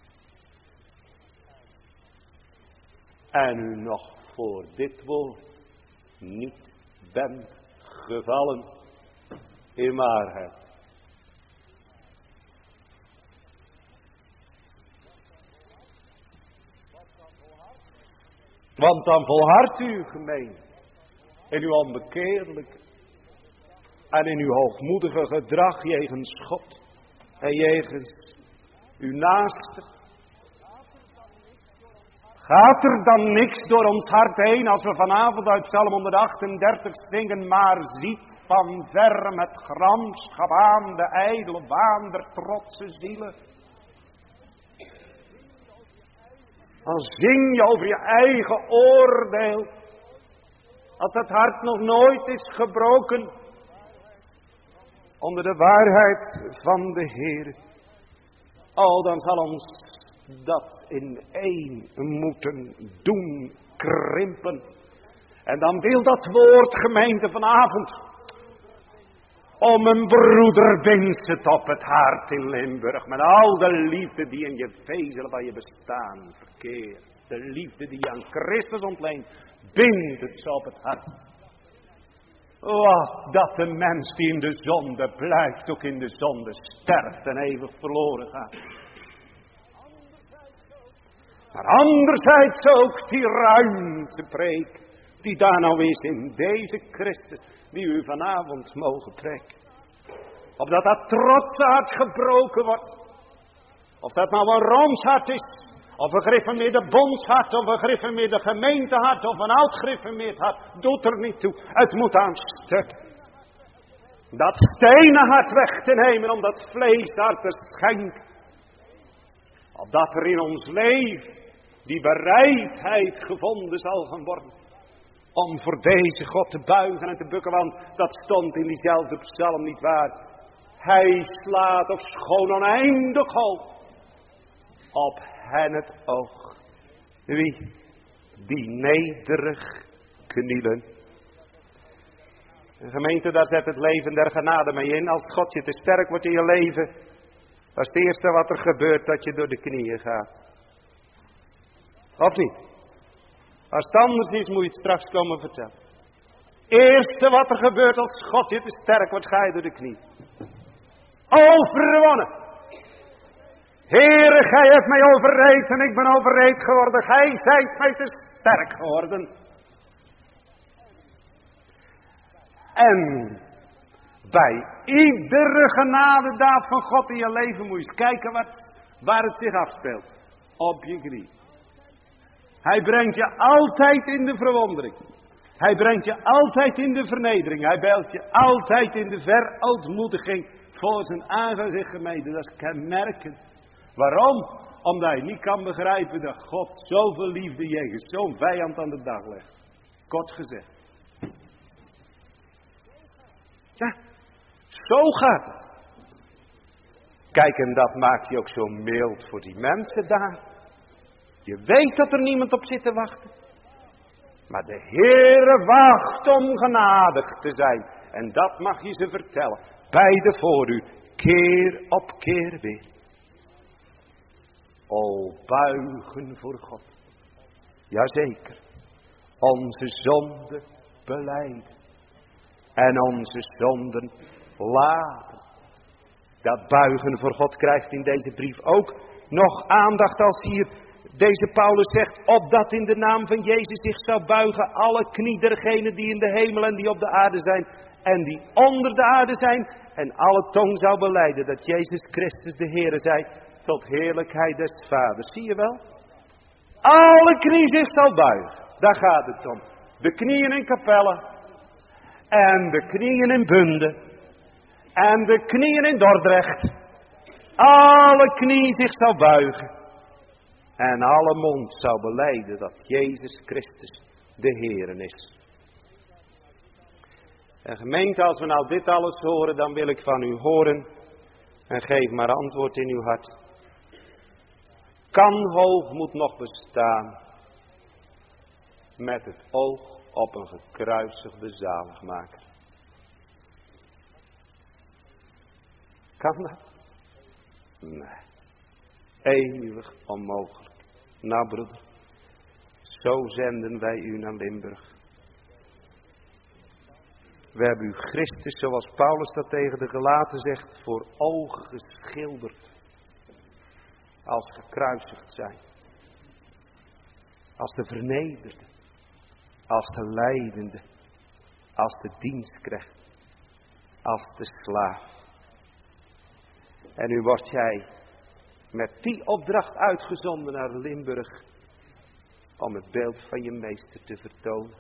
En u nog voor dit woord niet bent gevallen in waarheid. Want dan volhardt u, gemeente, in uw onbekeerlijke en in uw hoogmoedige gedrag jegens God en jegens uw naaste. Gaat er dan niks door ons hart heen als we vanavond uit Psalm 138 zingen, maar ziet van ver met gramschap aan de ijdele waan der trotse zielen. Dan zing je over je eigen oordeel. Als dat hart nog nooit is gebroken onder de waarheid van de Heer. Oh, dan zal ons dat ineen moeten doen krimpen. En dan wil dat woord, gemeente, vanavond om een broeder bindt het op het hart in Limburg. Met al de liefde die in je vezelen van je bestaan verkeert. De liefde die je aan Christus ontleent. Bindt het zo op het hart. Wat dat de mens die in de zonde blijft, ook in de zonde sterft en eeuwig verloren gaat. Maar anderzijds ook die ruimtepreek die daar nou is in deze Christus, die u vanavond mogen preken. Opdat dat trotse hart gebroken wordt. Of dat nou een Rooms hart is, of een gereformeerde bondshart, of een gereformeerde gemeentehart, of een oud gereformeerd hart, doet er niet toe. Het moet aan stuk. Dat stenen hart weg te nemen om dat vleeshart te schenken. Opdat er in ons leven die bereidheid gevonden zal gaan worden. Om voor deze God te buigen en te bukken, want dat stond in diezelfde psalm niet waar. Hij slaat op schoon oneindig hoog op hen het oog. Wie? Die nederig knielen. De gemeente, daar zet het leven der genade mee in. Als God je te sterk wordt in je leven, dat is het eerste wat er gebeurt, dat je door de knieën gaat. Of niet? Als het anders is, moet je het straks komen vertellen. Eerste wat er gebeurt als God je te sterk wordt, ga je door de knie. Overwonnen. Heere, gij hebt mij overreed en ik ben overreed geworden. Gij zijt mij te sterk geworden. En bij iedere genadedaad van God in je leven moet je eens kijken waar het zich afspeelt. Op je knie. Hij brengt je altijd in de verwondering. Hij brengt je altijd in de vernedering. Hij brengt je altijd in de verootmoediging voor zijn aangezicht, gemeente. Dat is kenmerkend. Waarom? Omdat je niet kan begrijpen dat God zoveel liefde jegens zo'n vijand aan de dag legt. Kort gezegd. Ja, zo gaat het. Kijk, en dat maakt je ook zo mild voor die mensen daar. Je weet dat er niemand op zit te wachten. Maar de Heere wacht om genadig te zijn. En dat mag je ze vertellen. Beide voor u, keer op keer weer. O, buigen voor God. Jazeker. Onze zonden belijden. En onze zonden laten. Dat buigen voor God krijgt in deze brief ook nog aandacht als hier deze Paulus zegt, opdat in de naam van Jezus zich zou buigen alle knie dergenen die in de hemel en die op de aarde zijn en die onder de aarde zijn en alle tong zou belijden dat Jezus Christus de Heere zij tot heerlijkheid des Vaders. Zie je wel? Alle knie zich zal buigen. Daar gaat het om. De knieën in Capelle en de knieën in Bunde en de knieën in Dordrecht. Alle knie zich zal buigen. En alle mond zou belijden dat Jezus Christus de Heere is. En gemeente, als we nou dit alles horen, dan wil ik van u horen. En geef maar antwoord in uw hart. Kan hoogmoed nog bestaan met het oog op een gekruisigde zaligmaker? Kan dat? Nee. Eeuwig onmogelijk. Nou broeder, zo zenden wij u naar Limburg. We hebben u Christus, zoals Paulus dat tegen de Galaten zegt, voor ogen geschilderd. Als gekruisigd zijn. Als de vernederde. Als de lijdende. Als de dienstknecht. Als de slaaf. En nu word jij met die opdracht uitgezonden naar Limburg. Om het beeld van je meester te vertonen.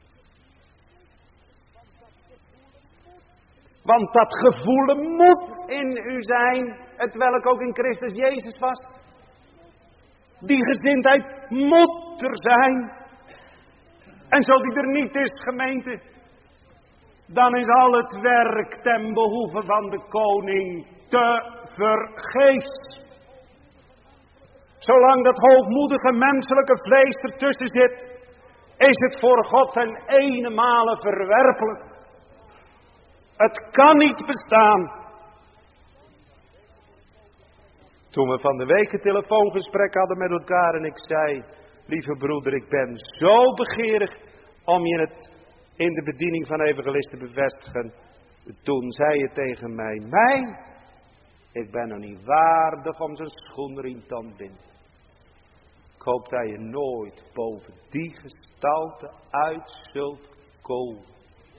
Want dat gevoelen moet in u zijn, het welk ook in Christus Jezus was. Die gezindheid moet er zijn. En zo die er niet is, gemeente, dan is al het werk ten behoeve van de koning te vergeefs. Zolang dat hoogmoedige menselijke vlees ertussen zit, is het voor God ten ene verwerpelijk. Het kan niet bestaan. Toen we van de week een telefoongesprek hadden met elkaar en ik zei, lieve broeder, ik ben zo begeerig om je het in de bediening van evangelist te bevestigen. Toen zei je tegen mij, ik ben nog niet waardig om zijn schoenriem te ontbinden. Ik hoop dat je nooit boven die gestalte uit zult komen.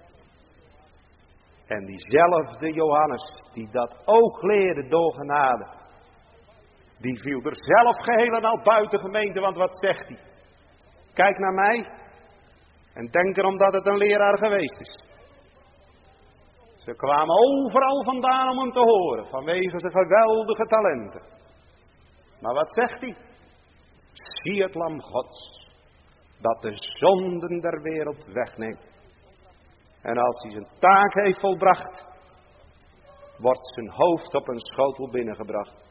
En diezelfde Johannes, die dat ook leerde door genade, die viel er zelf geheel en al buiten gemeente, want wat zegt hij? Kijk naar mij en denk erom dat het een leraar geweest is. Ze kwamen overal vandaan om hem te horen, vanwege zijn geweldige talenten. Maar wat zegt hij? Zie het lam Gods, dat de zonden der wereld wegneemt. En als hij zijn taak heeft volbracht, wordt zijn hoofd op een schotel binnengebracht.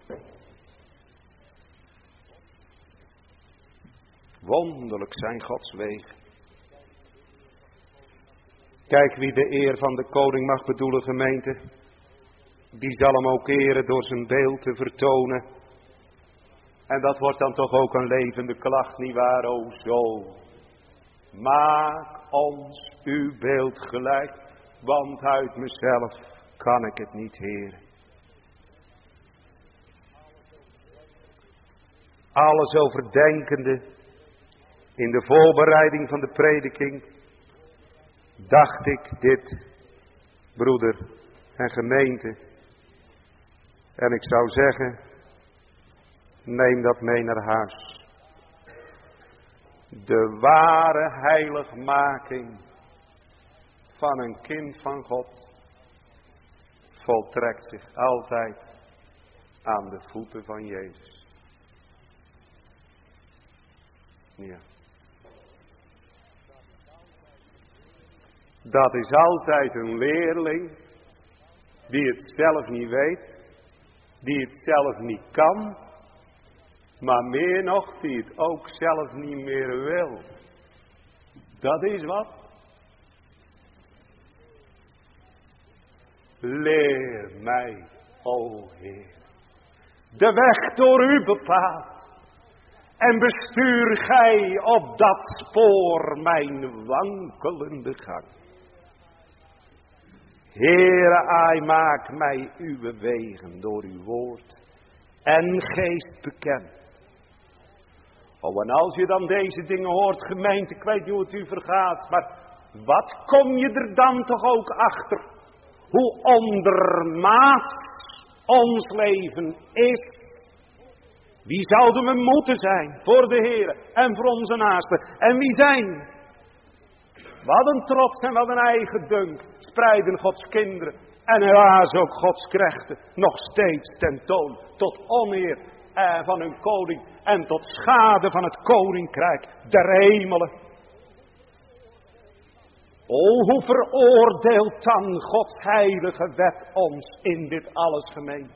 Wonderlijk zijn Gods wegen. Kijk wie de eer van de koning mag bedoelen, gemeente. Die zal hem ook eren door zijn beeld te vertonen. En dat wordt dan toch ook een levende klacht, nietwaar, o zo. Maak ons uw beeld gelijk, want uit mezelf kan ik het niet, Heer. Alles overdenkende, in de voorbereiding van de prediking, dacht ik dit, broeder en gemeente. En ik zou zeggen, neem dat mee naar huis. De ware heiligmaking van een kind van God voltrekt zich altijd aan de voeten van Jezus. Ja. Dat is altijd een leerling die het zelf niet weet, die het zelf niet kan, maar meer nog die het ook zelf niet meer wil. Dat is wat. Leer mij, o Heer, de weg door u bepaalt. En bestuur gij op dat spoor mijn wankelende gang. Heere, ai, maak mij uw wegen door uw woord en geest bekend. Oh, en als je dan deze dingen hoort, gemeente, ik weet niet hoe het u vergaat, maar wat kom je er dan toch ook achter? Hoe ondermaats ons leven is. Wie zouden we moeten zijn voor de Heer en voor onze naasten? En wie zijn? Wat een trots en wat een eigendunk spreiden Gods kinderen. En helaas ook Gods knechten nog steeds tentoon. Tot oneer van hun koning en tot schade van het koninkrijk der hemelen. O, hoe veroordeelt dan Gods heilige wet ons in dit alles, gemeente?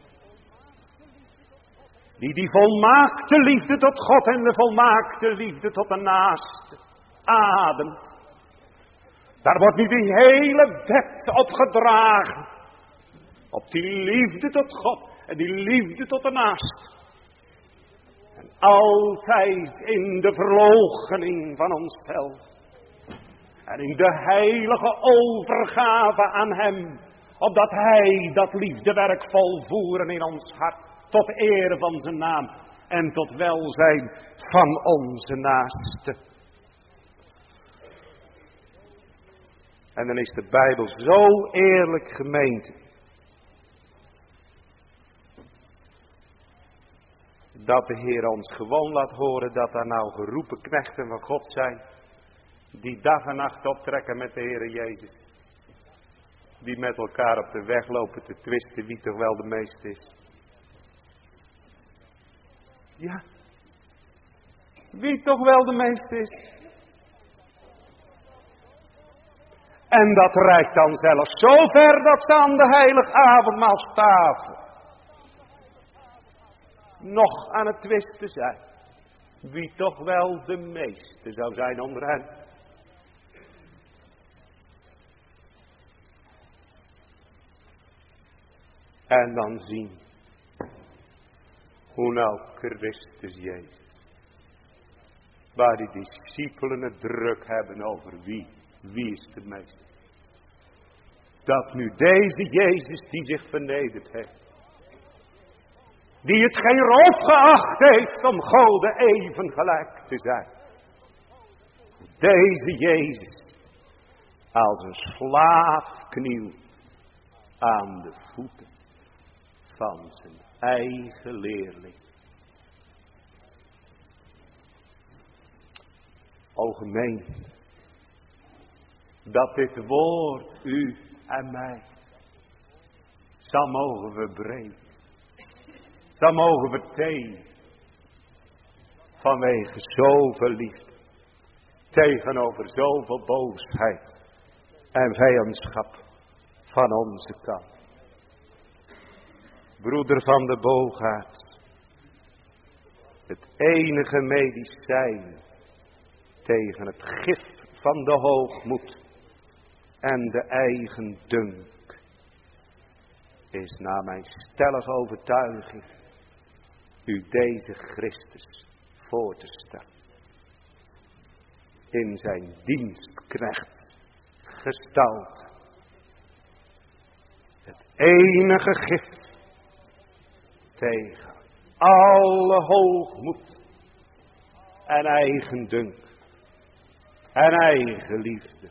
Die volmaakte liefde tot God en de volmaakte liefde tot de naaste ademt. Daar wordt nu die hele wet op gedragen. Op die liefde tot God en die liefde tot de naaste. En altijd in de verloochening van onszelf. En in de heilige overgave aan hem. Opdat hij dat liefdewerk volvoeren in ons hart. Tot eer van zijn naam. En tot welzijn van onze naaste. En dan is de Bijbel zo eerlijk, gemeente. Dat de Heer ons gewoon laat horen dat er nou geroepen knechten van God zijn. Die dag en nacht optrekken met de Heer Jezus. Die met elkaar op de weg lopen te twisten wie toch wel de meeste is. Ja. Wie toch wel de meeste is. En dat reikt dan zelfs zo ver dat ze aan de heilige avondmaalstafel nog aan het twisten zijn. Wie toch wel de meeste zou zijn onder hen. En dan zien hoe nou Christus Jezus, waar die discipelen het druk hebben over wie is de meeste. Dat nu deze Jezus die zich vernederd heeft, die het geen roof geacht heeft om Gode even gelijk te zijn. Deze Jezus als een slaaf knielt aan de voeten van zijn eigen leerling. O gemeente, dat dit woord u en mij zal mogen verbreken, zal mogen verteren, vanwege zoveel liefde, tegenover zoveel boosheid en vijandschap van onze kant. Broeder van de boogaard, het enige medicijn tegen het gif van de hoogmoed en de eigen dunk is naar mijn stellige overtuiging u deze Christus voor te stellen. In zijn dienstknecht gestalte. Het enige gif tegen alle hoogmoed en eigendunk en eigenliefde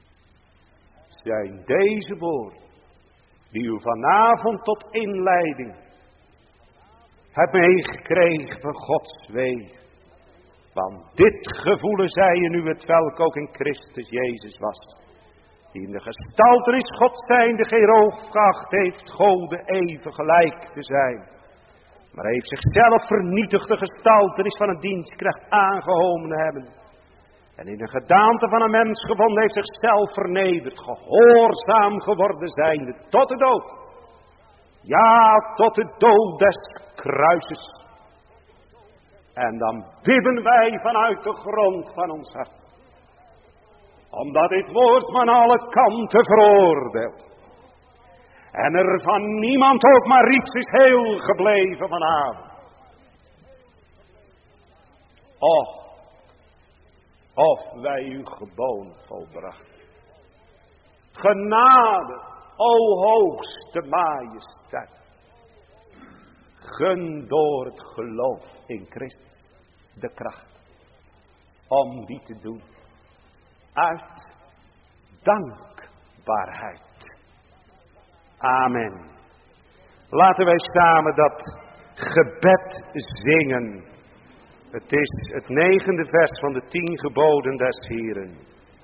zijn deze woorden die u vanavond tot inleiding hebt meegekregen van Gods weg. Want dit gevoelen zij in u het welk ook in Christus Jezus was. Die in de gestaltenis Gods zijnde geen roof geacht heeft Gode even gelijk te zijn. Maar hij heeft zichzelf vernietigd de gestaltenis van een dienstknecht aangehomen hebben. En in de gedaante van een mens gevonden heeft zichzelf vernederd, gehoorzaam geworden zijnde tot de dood. Ja, tot de dood des kruises. En dan bidden wij vanuit de grond van ons hart. Omdat dit woord van alle kanten veroordeelt. En er van niemand ook maar iets is heel gebleven vanavond. Of wij uw geboon volbracht. Genade, o hoogste majesteit. Gun door het geloof in Christus de kracht om die te doen. Uit dankbaarheid. Amen. Laten wij samen dat gebed zingen. Het is het 9e vers van de 10 geboden des Heeren.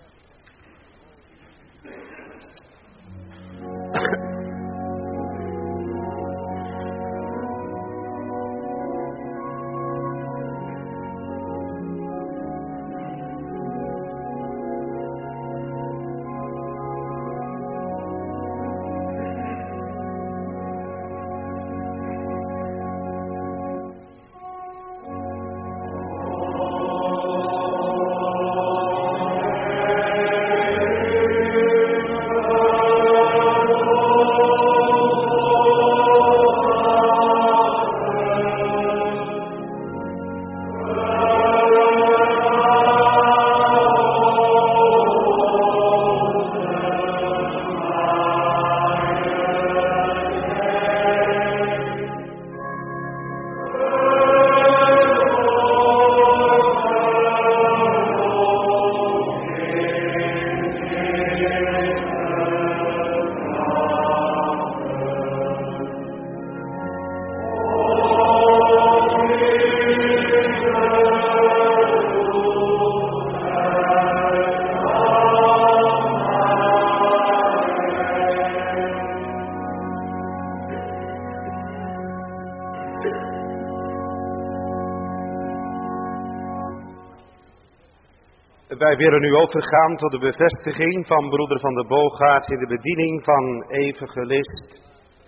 Wij willen nu overgaan tot de bevestiging van broeder Van der Boogaard in de bediening van evangelist.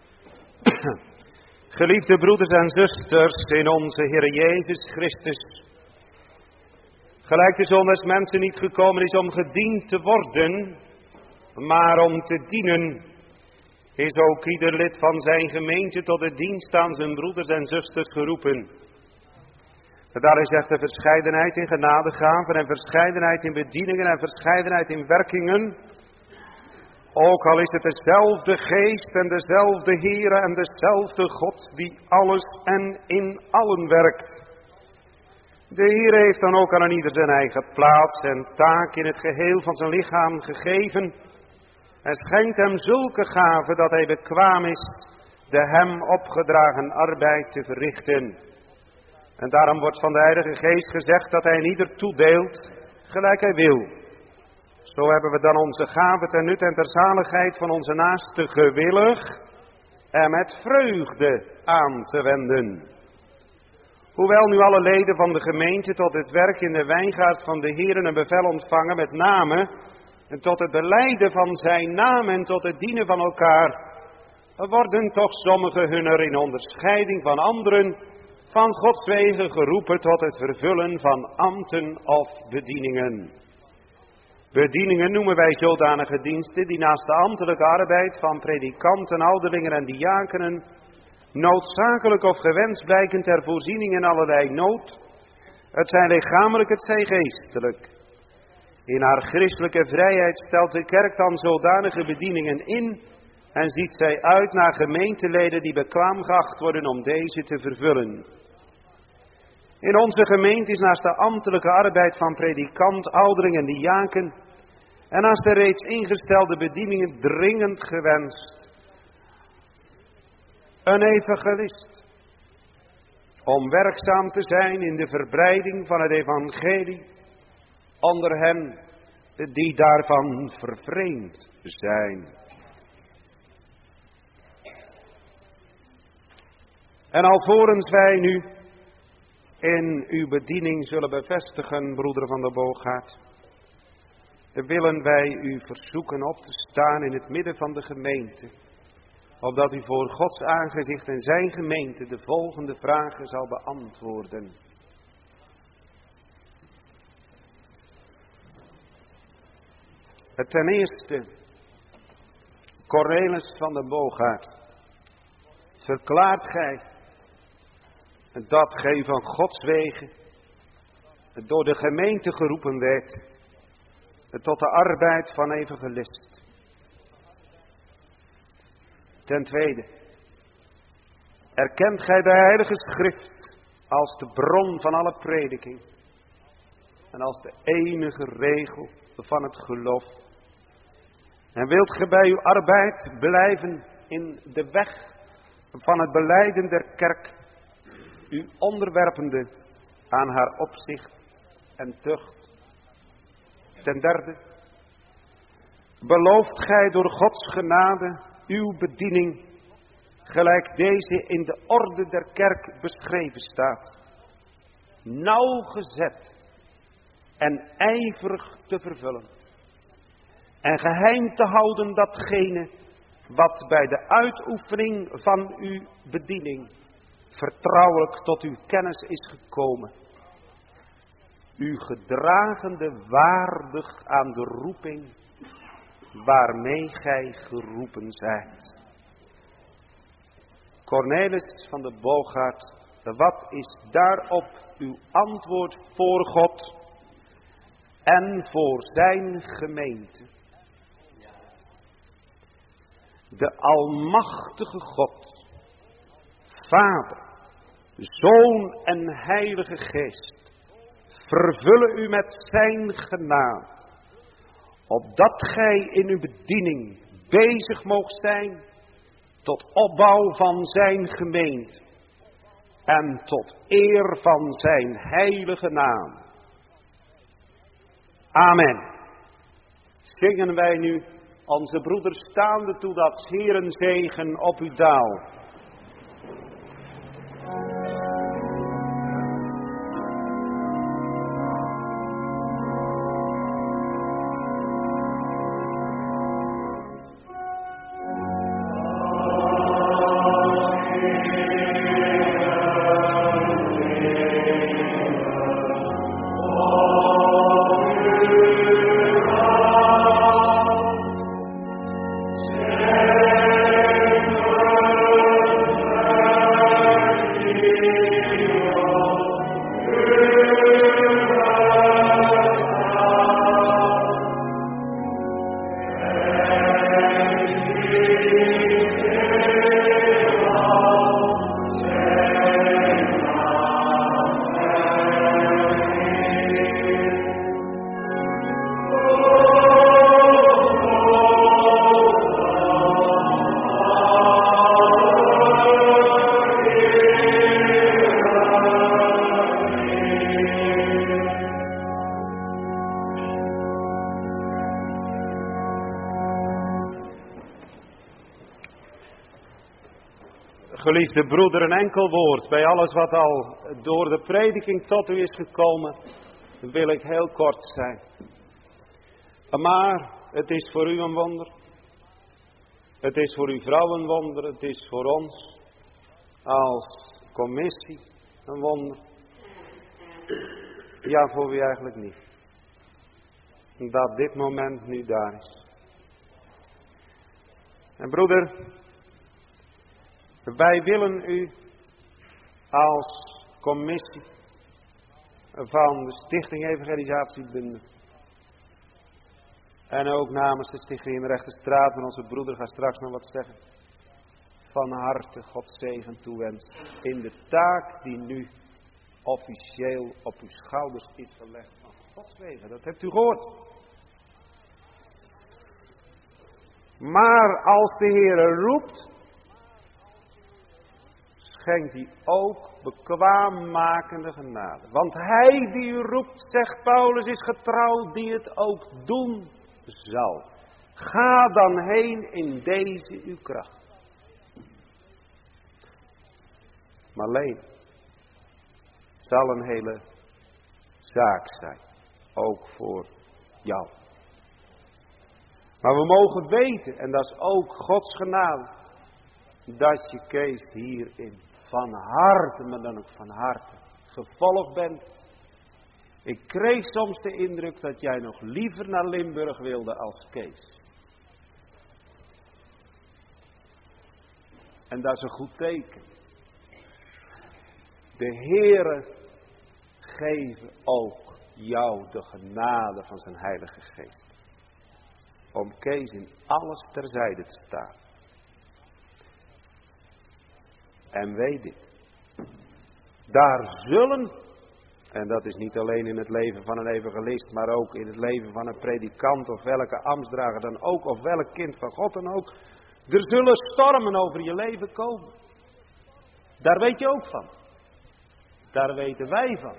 Geliefde broeders en zusters in onze Heer Jezus Christus. Gelijk de Zoon des Mensen niet gekomen is om gediend te worden, maar om te dienen, is ook ieder lid van zijn gemeente tot de dienst aan zijn broeders en zusters geroepen. Daar is echter verscheidenheid in genadegaven en verscheidenheid in bedieningen en verscheidenheid in werkingen. Ook al is het dezelfde geest en dezelfde Heere en dezelfde God die alles en in allen werkt. De Heer heeft dan ook aan ieder zijn eigen plaats en taak in het geheel van zijn lichaam gegeven. En schenkt hem zulke gaven dat hij bekwaam is de hem opgedragen arbeid te verrichten. En daarom wordt van de Heilige Geest gezegd dat hij in ieder toedeelt gelijk hij wil. Zo hebben we dan onze gaven ten nut en ter zaligheid van onze naaste gewillig en met vreugde aan te wenden. Hoewel nu alle leden van de gemeente tot het werk in de wijngaard van de Heeren een bevel ontvangen met name en tot het belijden van zijn naam en tot het dienen van elkaar, worden toch sommigen hunner in onderscheiding van anderen van Gods wegen geroepen tot het vervullen van ambten of bedieningen. Bedieningen noemen wij zodanige diensten die naast de ambtelijke arbeid van predikanten, ouderlingen en diakenen noodzakelijk of gewenst blijken ter voorziening in allerlei nood. Het zij lichamelijk, het zij geestelijk. In haar christelijke vrijheid stelt de kerk dan zodanige bedieningen in en ziet zij uit naar gemeenteleden die bekwaam geacht worden om deze te vervullen. In onze gemeente is naast de ambtelijke arbeid van predikant, ouderling en diaken en naast de reeds ingestelde bedieningen dringend gewenst een evangelist om werkzaam te zijn in de verbreiding van het evangelie onder hen die daarvan vervreemd zijn. En alvorens wij nu in uw bediening zullen bevestigen, broeder Van der Boogaard, willen wij u verzoeken op te staan in het midden van de gemeente, opdat u voor Gods aangezicht en zijn gemeente de volgende vragen zal beantwoorden. Ten eerste, Cornelis van den Boogaard, verklaart gij dat gij van Gods wegen door de gemeente geroepen werd tot de arbeid van evangelist? Ten tweede, erkent gij de Heilige Schrift als de bron van alle prediking en als de enige regel van het geloof? En wilt gij bij uw arbeid blijven in de weg van het belijden der kerk, u onderwerpende aan haar opzicht en tucht? Ten derde, belooft gij door Gods genade uw bediening, gelijk deze in de orde der kerk beschreven staat, nauwgezet en ijverig te vervullen, en geheim te houden datgene wat bij de uitoefening van uw bediening vertrouwelijk tot uw kennis is gekomen, u gedragende waardig aan de roeping waarmee gij geroepen zijt? Cornelis van den Boogaard, wat is daarop uw antwoord voor God en voor zijn gemeente? De almachtige God, Vader, Zoon en Heilige Geest, vervullen u met zijn genade, opdat gij in uw bediening bezig moogt zijn tot opbouw van zijn gemeente en tot eer van zijn heilige naam. Amen. Zingen wij nu onze broeders staande toe dat Heeren zegen op u daal. Geliefde broeder, een enkel woord bij alles wat al door de prediking tot u is gekomen, wil ik heel kort zijn. Maar het is voor u een wonder. Het is voor uw vrouw een wonder. Het is voor ons als commissie een wonder. Ja, voor wie eigenlijk niet. Dat dit moment nu daar is. En broeder, wij willen u als commissie van de Stichting Evangelisatiebunde en ook namens de Stichting in de Rechte Straat, van onze broeder gaat straks nog wat zeggen, van harte Gods zegen toewensen in de taak die nu officieel op uw schouders is gelegd van Gods wegen. Dat hebt u gehoord. Maar als de Heer roept, schenkt hij ook bekwaammakende genade. Want hij die u roept, zegt Paulus, is getrouw die het ook doen zal. Ga dan heen in deze uw kracht. Maar alleen zal een hele zaak zijn. Ook voor jou. Maar we mogen weten, en dat is ook Gods genade, dat je Kees hierin van harte, maar dan ook van harte, gevolgd bent. Ik kreeg soms de indruk dat jij nog liever naar Limburg wilde als Kees. En dat is een goed teken. De Heere geeft ook jou de genade van zijn Heilige Geest. Om Kees in alles terzijde te staan. En weet dit. Daar zullen, en dat is niet alleen in het leven van een evangelist, maar ook in het leven van een predikant of welke ambtsdrager dan ook, of welk kind van God dan ook. Er zullen stormen over je leven komen. Daar weet je ook van. Daar weten wij van.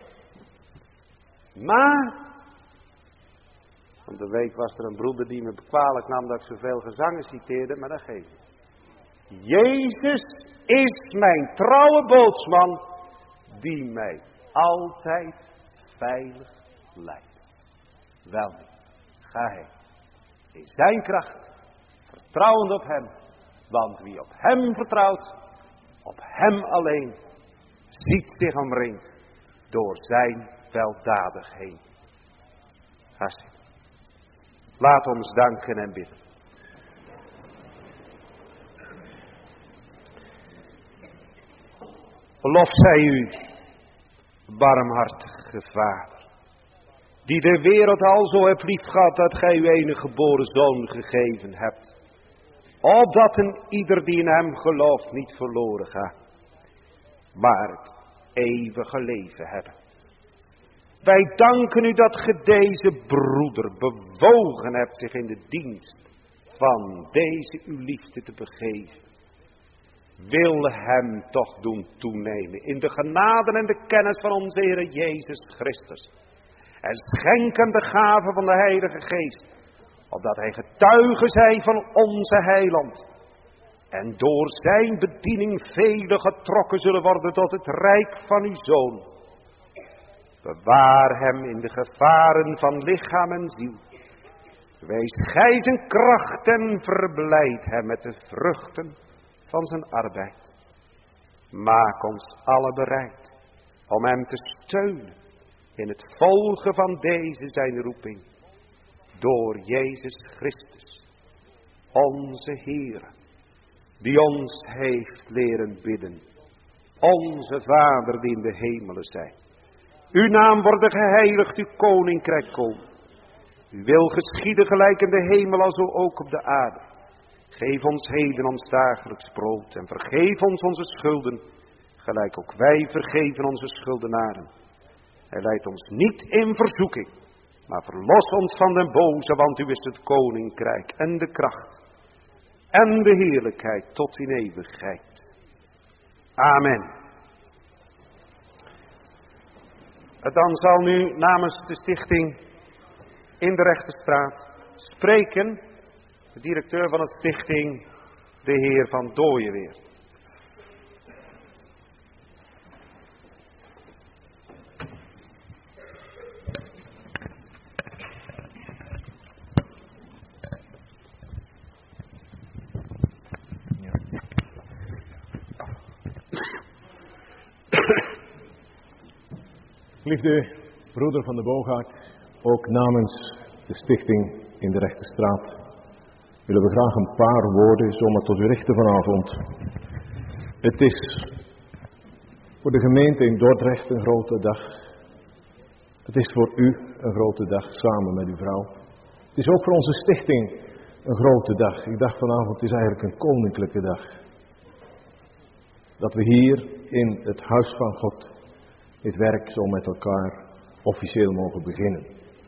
Maar, van de week was er een broeder die me kwalijk nam dat ik zoveel gezangen citeerde, maar dat geeft niet. Jezus is mijn trouwe bootsman, die mij altijd veilig leidt. Wel, ga heen. In zijn kracht, vertrouwend op hem. Want wie op hem vertrouwt, op hem alleen, ziet zich omringd door zijn weldadigheid. Ga zitten. Laat ons danken en bidden. Lof zij u, barmhartige Vader, die de wereld al zo hebt lief gehad dat gij uw enige geboren Zoon gegeven hebt, opdat een ieder die in hem gelooft niet verloren gaat, maar het eeuwige leven hebben. Wij danken u dat ge deze broeder bewogen hebt zich in de dienst van deze uw liefde te begeven. Wil hem toch doen toenemen in de genade en de kennis van onze Heer Jezus Christus. En schenk hem de gave van de Heilige Geest, opdat hij getuige zij van onze heiland. En door zijn bediening velen getrokken zullen worden tot het rijk van uw Zoon. Bewaar hem in de gevaren van lichaam en ziel. Wees gij zijn kracht en verblijd hem met de vruchten van zijn arbeid. Maak ons alle bereid om hem te steunen in het volgen van deze zijn roeping. Door Jezus Christus, onze Heer, die ons heeft leren bidden. Onze Vader die in de hemelen zijt. Uw naam worden geheiligd, uw koninkrijk komen. Uw wil geschieden gelijk in de hemel als ook op de aarde. Geef ons heden ons dagelijks brood en vergeef ons onze schulden, gelijk ook wij vergeven onze schuldenaren. Hij leidt ons niet in verzoeking, maar verlos ons van den boze, want u is het koninkrijk en de kracht en de heerlijkheid tot in eeuwigheid. Amen. Dan zal nu namens de stichting in de Rechterstraat spreken de directeur van de stichting, de heer Van Dooyeweerd. Geliefde broeder Van de Boogaard, ook namens de stichting in de Rechterstraat willen we graag een paar woorden zomaar tot u richten vanavond. Het is voor de gemeente in Dordrecht een grote dag. Het is voor u een grote dag, samen met uw vrouw. Het is ook voor onze stichting een grote dag. Ik dacht vanavond, het is eigenlijk een koninklijke dag. Dat we hier in het huis van God dit werk zo met elkaar officieel mogen beginnen.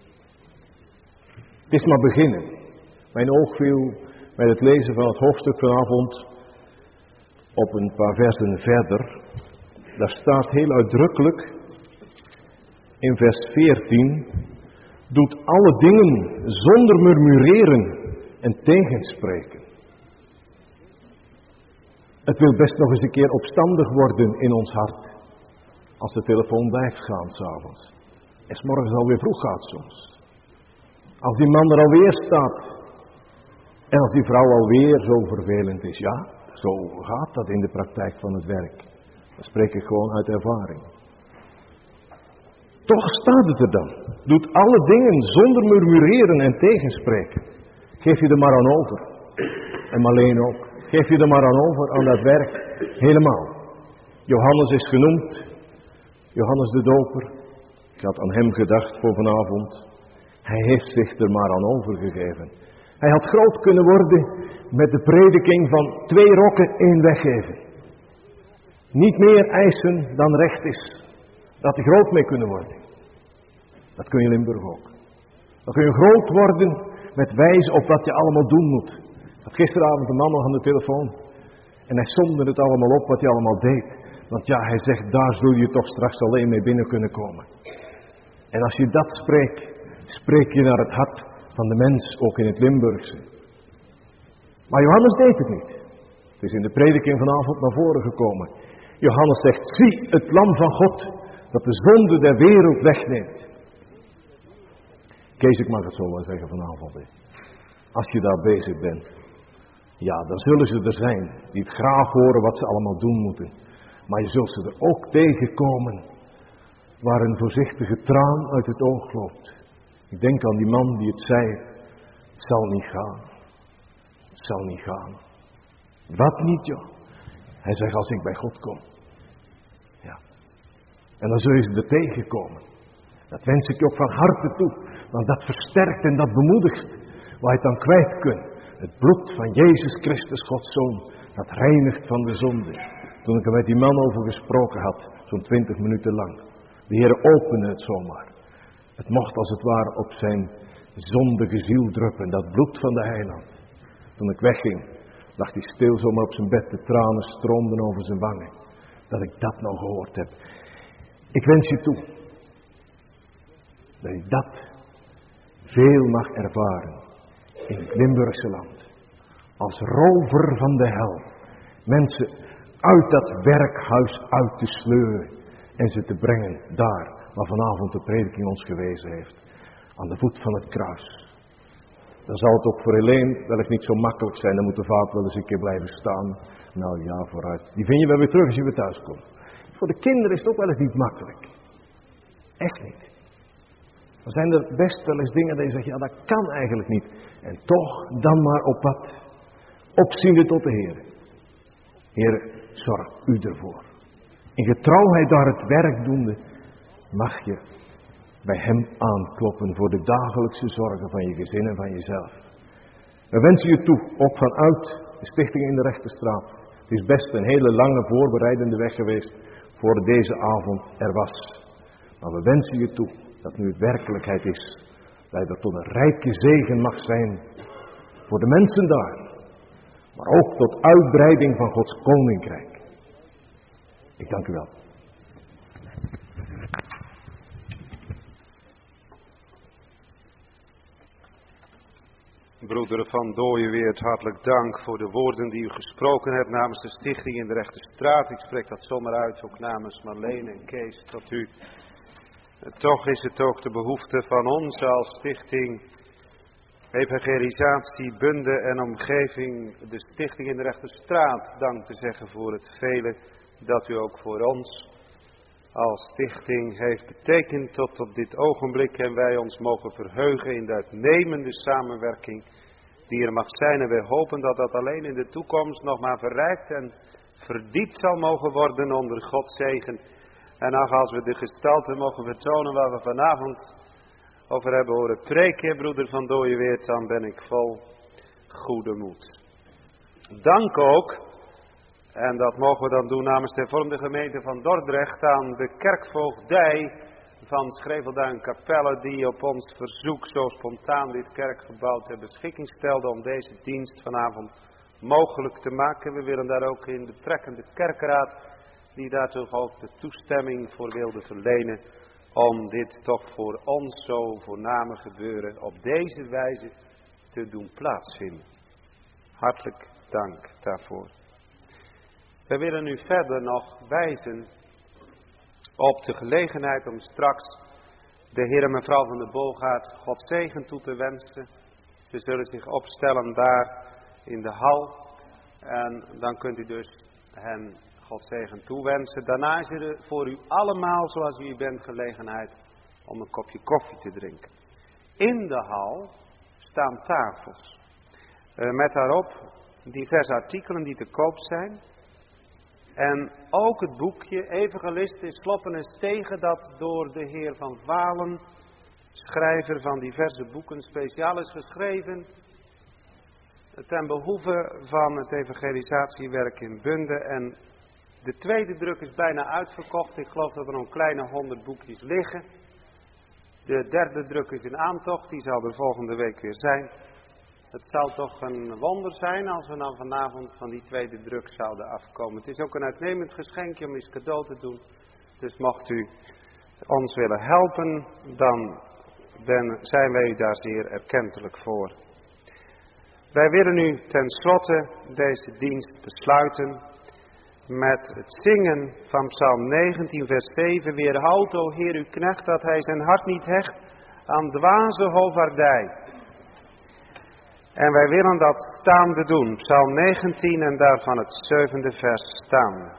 Het is maar beginnen. Mijn oog viel bij het lezen van het hoofdstuk vanavond op een paar versen verder. Daar staat heel uitdrukkelijk in vers 14: doet alle dingen zonder murmureren en tegenspreken. Het wil best nog eens een keer opstandig worden in ons hart. Als de telefoon blijft gaan 's avonds. En 's morgens alweer vroeg gaat soms. Als die man er alweer staat. En als die vrouw alweer zo vervelend is. Ja, zo gaat dat in de praktijk van het werk. Dat spreek ik gewoon uit ervaring. Toch staat het er dan. Doet alle dingen zonder murmureren en tegenspreken. Geef je er maar aan over. En Marleen ook. Geef je er maar aan over, aan dat werk. Helemaal. Johannes is genoemd. Johannes de Doper. Ik had aan hem gedacht voor vanavond. Hij heeft zich er maar aan overgegeven. Hij had groot kunnen worden met de prediking van 2 rokken, 1 weggeven. Niet meer eisen dan recht is. Dat er groot mee kunnen worden. Dat kun je in Limburg ook. Dan kun je groot worden met wijzen op wat je allemaal doen moet. Ik had gisteravond een man nog aan de telefoon. En hij somde het allemaal op wat hij allemaal deed. Want ja, hij zegt, daar zul je toch straks alleen mee binnen kunnen komen. En als je dat spreekt, spreek je naar het hart van de mens, ook in het Limburgse. Maar Johannes deed het niet. Het is in de prediking vanavond naar voren gekomen. Johannes zegt, zie het lam van God, dat de zonde der wereld wegneemt. Kees, ik mag het zo wel zeggen vanavond. Als je daar bezig bent, ja, dan zullen ze er zijn die het graag horen wat ze allemaal doen moeten. Maar je zult ze er ook tegenkomen waar een voorzichtige traan uit het oog loopt. Ik denk aan die man die het zei, het zal niet gaan. Het zal niet gaan. Wat niet, joh? Hij zegt, als ik bij God kom. Ja. En dan zul je ze er tegenkomen. Dat wens ik je ook van harte toe. Want dat versterkt en dat bemoedigt. Waar je het dan kwijt kunt. Het bloed van Jezus Christus, Gods Zoon. Dat reinigt van de zonde. Toen ik er met die man over gesproken had. Zo'n 20 minuten lang. De Heer opende het zomaar. Het mocht als het ware op zijn zondige ziel druppen. Dat bloed van de heiland. Toen ik wegging, lag hij stil zomaar op zijn bed. De tranen stroomden over zijn wangen. Dat ik dat nou gehoord heb. Ik wens je toe. Dat je dat veel mag ervaren. In het Limburgse land. Als rover van de hel. Mensen uit dat werkhuis uit te sleuren. En ze te brengen daar. Waar vanavond de prediking ons gewezen heeft. Aan de voet van het kruis. Dan zal het ook voor Helene wellicht niet zo makkelijk zijn. Dan moet de vader wel eens een keer blijven staan. Nou ja, vooruit. Die vind je wel weer terug als je weer thuis komt. Voor de kinderen is het ook wel eens niet makkelijk. Echt niet. Dan zijn er best wel eens dingen dat je zegt, ja dat kan eigenlijk niet. En toch dan maar op wat. Opziende tot de Heer. Heer, zorg u ervoor. In getrouwheid daar het werk doende, mag je bij hem aankloppen voor de dagelijkse zorgen van je gezin en van jezelf. We wensen je toe, ook vanuit de Stichting in de Rechterstraat. Het is best een hele lange voorbereidende weg geweest voor deze avond er was. Maar we wensen je toe dat nu het werkelijkheid is, dat je er tot een rijke zegen mag zijn voor de mensen daar. Maar ook tot uitbreiding van Gods koninkrijk. Ik dank u wel. Broeder Van Dooyeweert, hartelijk dank voor de woorden die u gesproken hebt namens de Stichting in de Rechterstraat. Ik spreek dat zomaar uit, ook namens Marleen en Kees, tot u. Toch is het ook de behoefte van ons als Stichting Evangelisatie, Bunde en Omgeving, de Stichting in de Rechterstraat, dank te zeggen voor het vele dat u ook voor ons als stichting heeft betekend tot op dit ogenblik. En wij ons mogen verheugen in de uitnemende samenwerking die er mag zijn. En wij hopen dat dat alleen in de toekomst nog maar verrijkt en verdiept zal mogen worden onder Gods zegen. En als we de gestalte mogen vertonen waar we vanavond over hebben horen preken, broeder Van Dooyeweert, dan ben ik vol goede moed. Dank ook, en dat mogen we dan doen namens de hervormde gemeente van Dordrecht, aan de kerkvoogdij van Schrevelduin Capelle, die op ons verzoek zo spontaan dit kerkgebouw ter beschikking stelde om deze dienst vanavond mogelijk te maken. We willen daar ook in betrekken de kerkraad, die daar toch ook de toestemming voor wilde verlenen, om dit toch voor ons zo voorname gebeuren op deze wijze te doen plaatsvinden. Hartelijk dank daarvoor. We willen nu verder nog wijzen op de gelegenheid om straks de heer en mevrouw van de Bolgaard God zegen toe te wensen. Ze zullen zich opstellen daar in de hal en dan kunt u dus hen God zegen toewensen. Daarna is er voor u allemaal, zoals u bent, gelegenheid om een kopje koffie te drinken. In de hal staan tafels met daarop diverse artikelen die te koop zijn. En ook het boekje Evangelist is Sloppen en Stegen, dat door de heer Van Valen, schrijver van diverse boeken, speciaal is geschreven ten behoeve van het evangelisatiewerk in Bunde. En de tweede druk is bijna uitverkocht. Ik geloof dat er nog een kleine 100 boekjes liggen. De derde druk is in aantocht, die zal er volgende week weer zijn. Het zou toch een wonder zijn als we dan vanavond van die tweede druk zouden afkomen. Het is ook een uitnemend geschenkje om eens cadeau te doen. Dus mocht u ons willen helpen, dan zijn wij u daar zeer erkentelijk voor. Wij willen nu tenslotte deze dienst besluiten met het zingen van Psalm 19 vers 7. Weerhoud, o Heer, uw knecht, dat hij zijn hart niet hecht aan dwaze hovaardij. En wij willen dat staande doen. Psalm 19 en daarvan het 7e vers staan.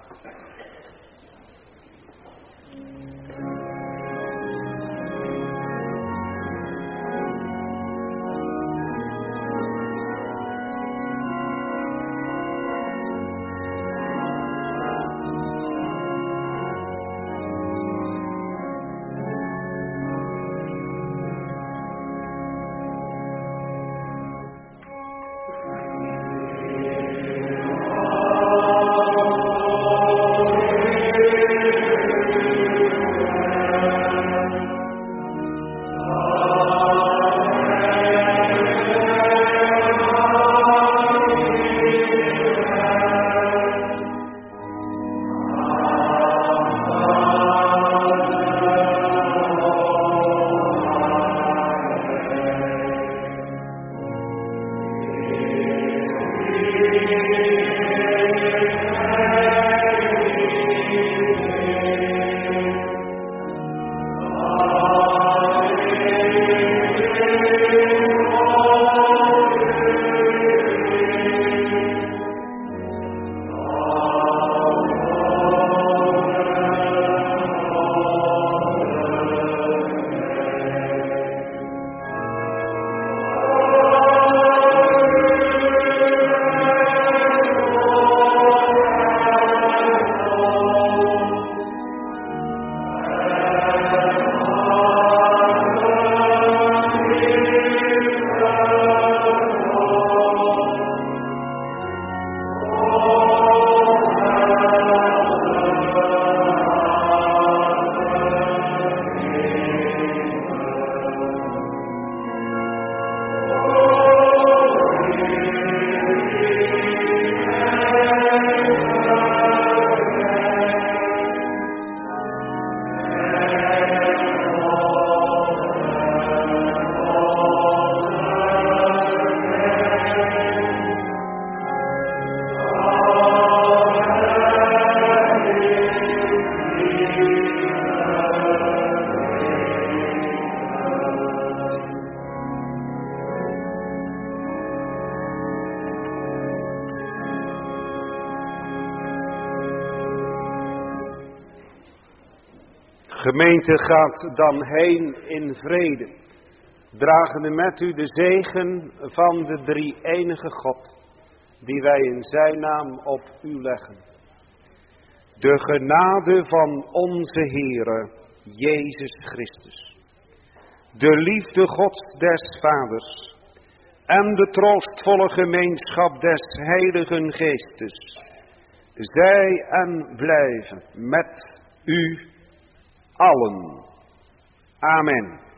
Gemeente, gaat dan heen in vrede, dragende met u de zegen van de drie-enige God, die wij in zijn naam op u leggen. De genade van onze Heere, Jezus Christus, de liefde Gods des Vaders en de troostvolle gemeenschap des Heiligen Geestes, zij en blijven met u allen. Amen.